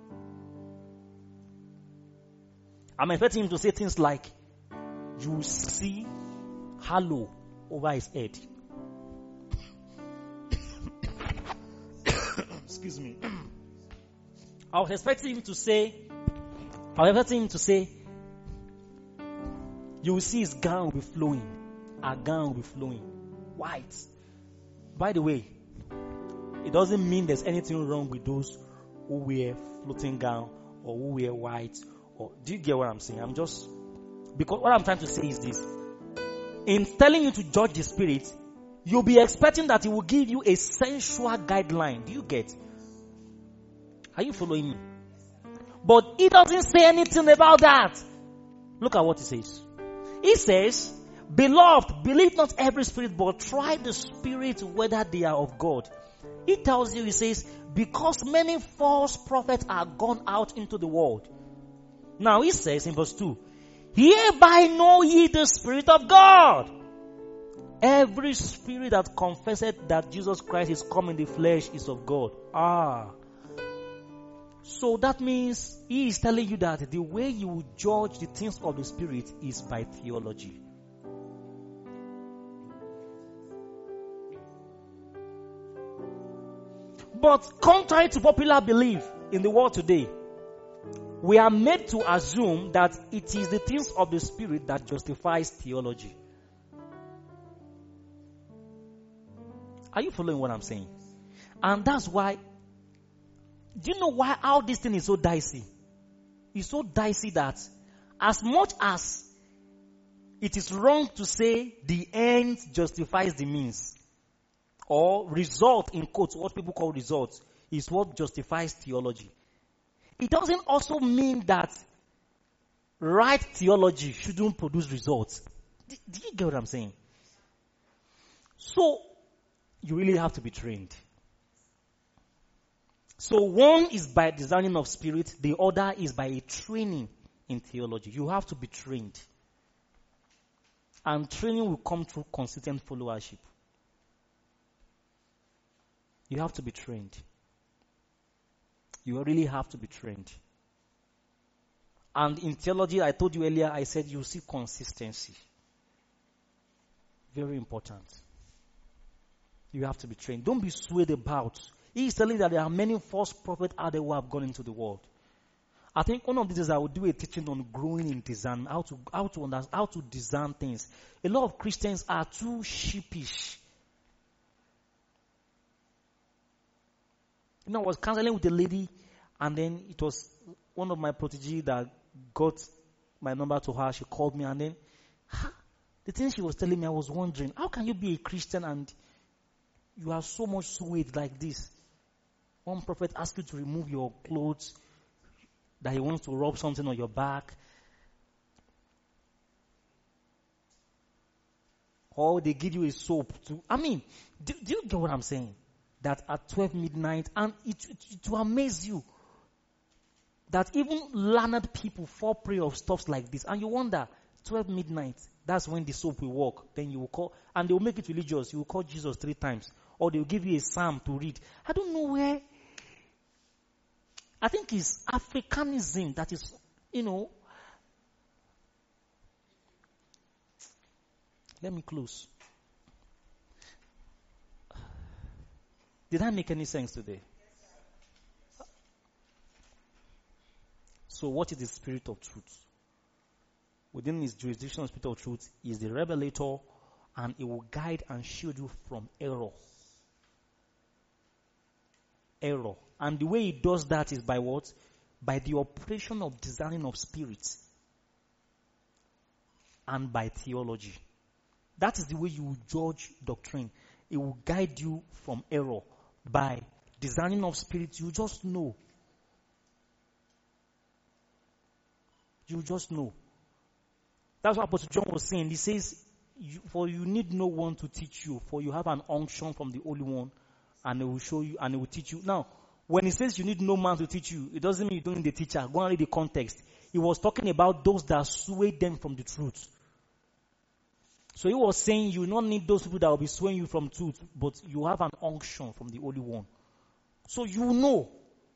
I'm expecting him to say things like, you will see halo over his head. Excuse me. I was expecting him to say, you will see his gown will be flowing. Our gown will be flowing. White. By the way, it doesn't mean there's anything wrong with those who wear floating gown or who wear white. Or do you get what I'm saying? Because what I'm trying to say is this. In telling you to judge the spirit, you'll be expecting that it will give you a sensual guideline. Do you get? Are you following me? But he doesn't say anything about that. Look at what he says. He says, beloved, believe not every spirit, but try the spirit whether they are of God. He tells you, he says, because many false prophets are gone out into the world. Now he says in verse 2, hereby know ye the Spirit of God. Every spirit that confesseth that Jesus Christ is come in the flesh is of God. So that means he is telling you that the way you will judge the things of the Spirit is by theology. But contrary to popular belief in the world today, we are made to assume that it is the things of the Spirit that justifies theology. Are you following what I'm saying? And that's why, do you know how this thing is so dicey? It's so dicey that as much as it is wrong to say the end justifies the means, or result, in quotes, what people call results, is what justifies theology. It doesn't also mean that right theology shouldn't produce results. Do you get what I'm saying? So, you really have to be trained. So one is by discerning of spirit, the other is by a training in theology. You have to be trained. And training will come through consistent followership. You have to be trained. You really have to be trained. And in theology, I told you earlier, I said you see consistency. Very important. You have to be trained. Don't be swayed about. He is telling that there are many false prophets out there who have gone into the world. I think one of these days I will do a teaching on growing in design, how to design things. A lot of Christians are too sheepish. I was counseling with a lady, and then it was one of my protégés that got my number to her. She called me, and then the thing she was telling me, I was wondering, how can you be a Christian and you are so much swayed like this? One prophet asks you to remove your clothes, that he wants to rub something on your back. Or they give you a soap to, do you get what I'm saying? That at 12 midnight, and it will amaze you that even learned people fall prey of stuff like this. And you wonder, 12 midnight, that's when the soap will work. Then you will call, and they will make it religious. You will call Jesus 3 times. Or they will give you a psalm to read. I don't know where. I think it's Africanism that is, Let me close. Did that make any sense today? So what is the spirit of truth? Within his jurisdiction of spirit of truth is the revelator, and it will guide and shield you from error. Error. And the way he does that is by what? By the operation of discerning of spirits and by theology. That is the way you will judge doctrine. It will guide you from error. By discerning of spirits, you just know. You just know. That's what Apostle John was saying. He says, for you need no one to teach you, for you have an unction from the Holy One, and it will show you, and it will teach you. Now, when he says you need no man to teach you, it doesn't mean you don't need the teacher. Go and read the context. He was talking about those that sway them from the truth. So he was saying you don't need those people that will be swaying you from truth, but you have an unction from the Holy One. So you know.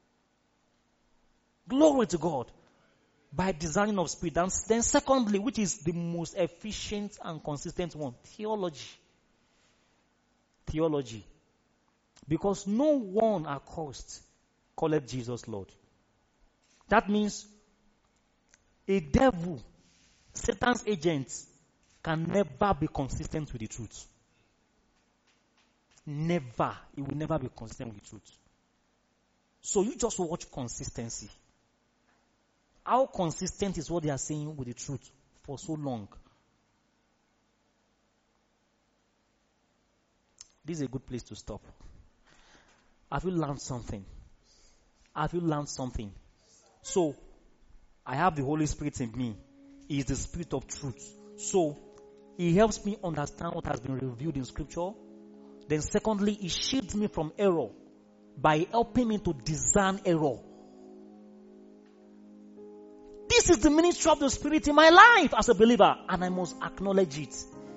Glory to God. By discerning of spirit. And then secondly, which is the most efficient and consistent one, theology. Theology. Because no one accursed calleth Jesus Lord. That means a devil, Satan's agent, can never be consistent with the truth. Never. It will never be consistent with the truth. So you just watch consistency. How consistent is what they are saying with the truth for so long? This is a good place to stop. Have you learned something? Have you learned something? So, I have the Holy Spirit in me. He is the Spirit of truth. So, He helps me understand what has been revealed in Scripture. Then secondly, He shields me from error by helping me to discern error. This is the ministry of the Spirit in my life as a believer, and I must acknowledge it.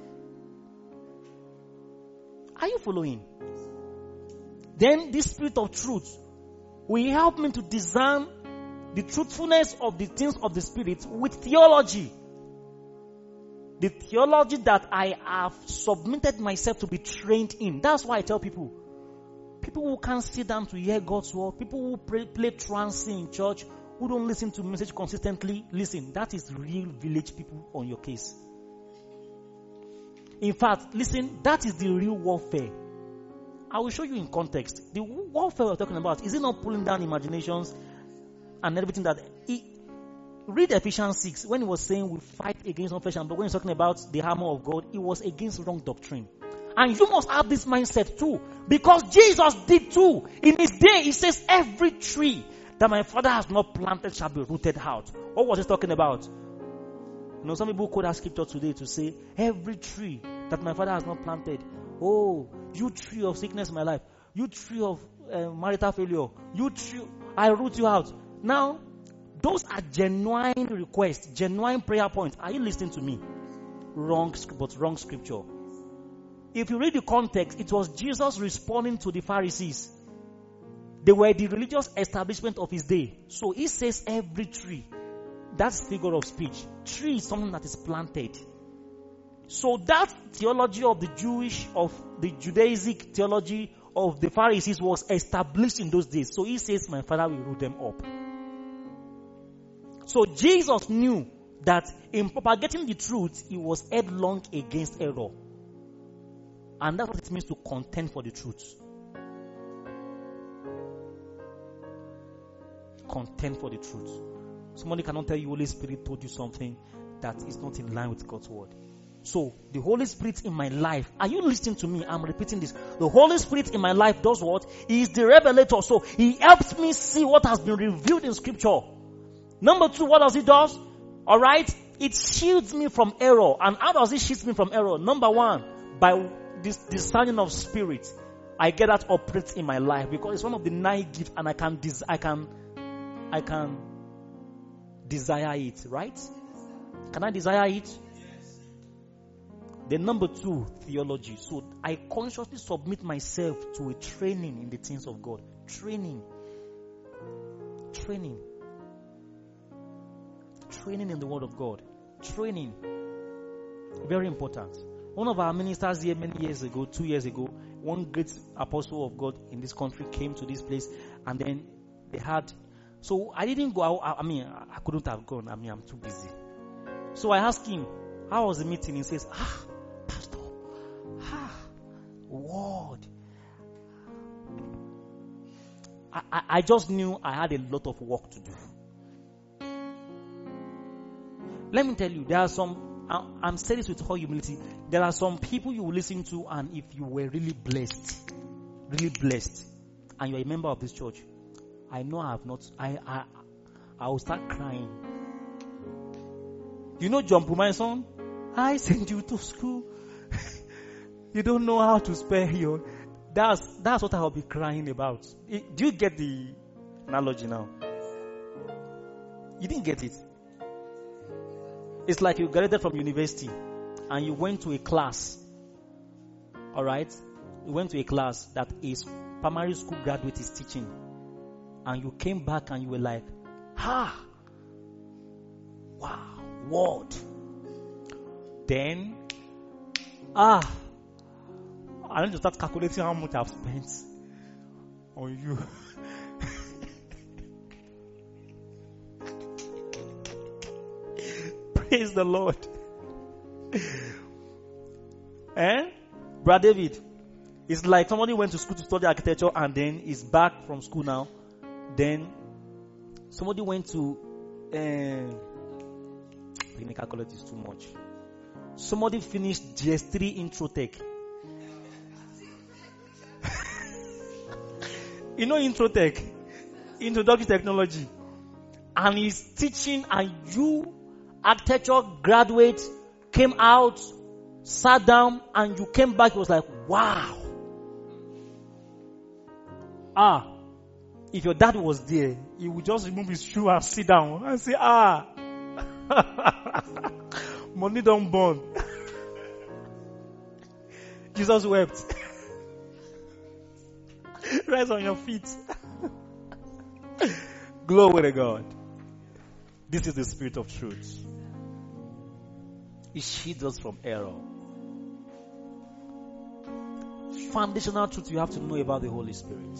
Are you following? Then this Spirit of truth will help me to discern the truthfulness of the things of the Spirit with theology. The theology that I have submitted myself to be trained in. That's why I tell people who can't sit down to hear God's word, people who play trance in church, who don't listen to message consistently, listen, that is real village people on your case. In fact, listen, that is the real warfare. I will show you in context. The warfare we're talking about, is it not pulling down imaginations and everything that... Read Ephesians 6, when he was saying we fight against flesh and blood, when he's talking about the armor of God, it was against wrong doctrine. And you must have this mindset too, because Jesus did too. In his day, he says, every tree that my Father has not planted shall be rooted out. What was he talking about? You know, some people quote that scripture today to say, every tree that my Father has not planted. Oh, you tree of sickness in my life. You tree of marital failure. You tree, I root you out. Now, those are genuine requests, genuine prayer points. Are you listening to me? Wrong scripture. If you read the context, it was Jesus responding to the Pharisees. They were the religious establishment of his day. So he says every tree That's figure of speech. Tree is something that is planted. So that theology of the Judaic theology of the Pharisees was established in those days. So he says, my Father will root them up. So Jesus knew that in propagating the truth, he was headlong against error. And that's what it means to contend for the truth. Contend for the truth. Somebody cannot tell you Holy Spirit told you something that is not in line with God's word. So, the Holy Spirit in my life, are you listening to me? I'm repeating this. The Holy Spirit in my life does what? He is the revelator. So, he helps me see what has been revealed in Scripture. Number 2, what does it do? Alright? It shields me from error. And how does it shield me from error? Number 1, by this discerning of spirit. I get that operates in my life because it's one of the 9 gifts and I can desire it, right? Can I desire it? Then number 2, theology. So I consciously submit myself to a training in the things of God. Training in the word of God. Training. Very important. One of our ministers here many years ago, 2 years ago, one great apostle of God in this country came to this place and then they had, so I didn't go out, I couldn't have gone, I'm too busy. So I asked him, how was the meeting? He says, Pastor, word. I just knew I had a lot of work to do. Let me tell you, there are some, I'm saying this with all humility, there are some people you will listen to and if you were really blessed, and you're a member of this church, I know I have not, I will start crying. You know John Pumaison? I sent you to school. You don't know how to spell your, that's what I'll be crying about. Do you get the analogy now? You didn't get it. It's like you graduated from university and you went to a class. Alright? You went to a class that is primary school graduate is teaching. And you came back and you were like, wow, word. Then, I need to start calculating how much I've spent on you. Praise the Lord. Brother David, it's like somebody went to school to study architecture and then is back from school now. Then somebody went to calculate is too much. Somebody finished GS3 Introtech. You know Introtech? Introductory technology. And he's teaching and you architecture graduate came out, sat down, and you came back. It was like, wow. If your dad was there, he would just remove his shoe and sit down and say, money don't burn. Jesus wept. Rise on your feet. Glory to God. This is the spirit of truth. It shields us from error. Foundational truth you have to know about the Holy Spirit.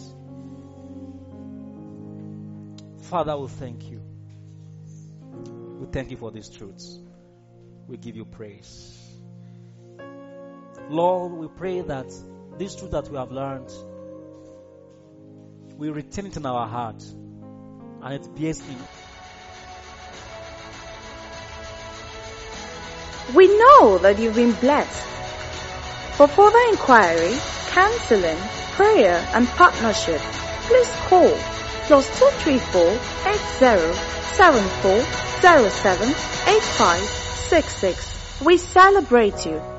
Father, we thank you. We thank you for these truths. We give you praise. Lord, we pray that this truth that we have learned, we retain it in our heart and it bears in. We know that you've been blessed. For further inquiry, counseling, prayer, and partnership, please call +234 80 74 07 8566. We celebrate you.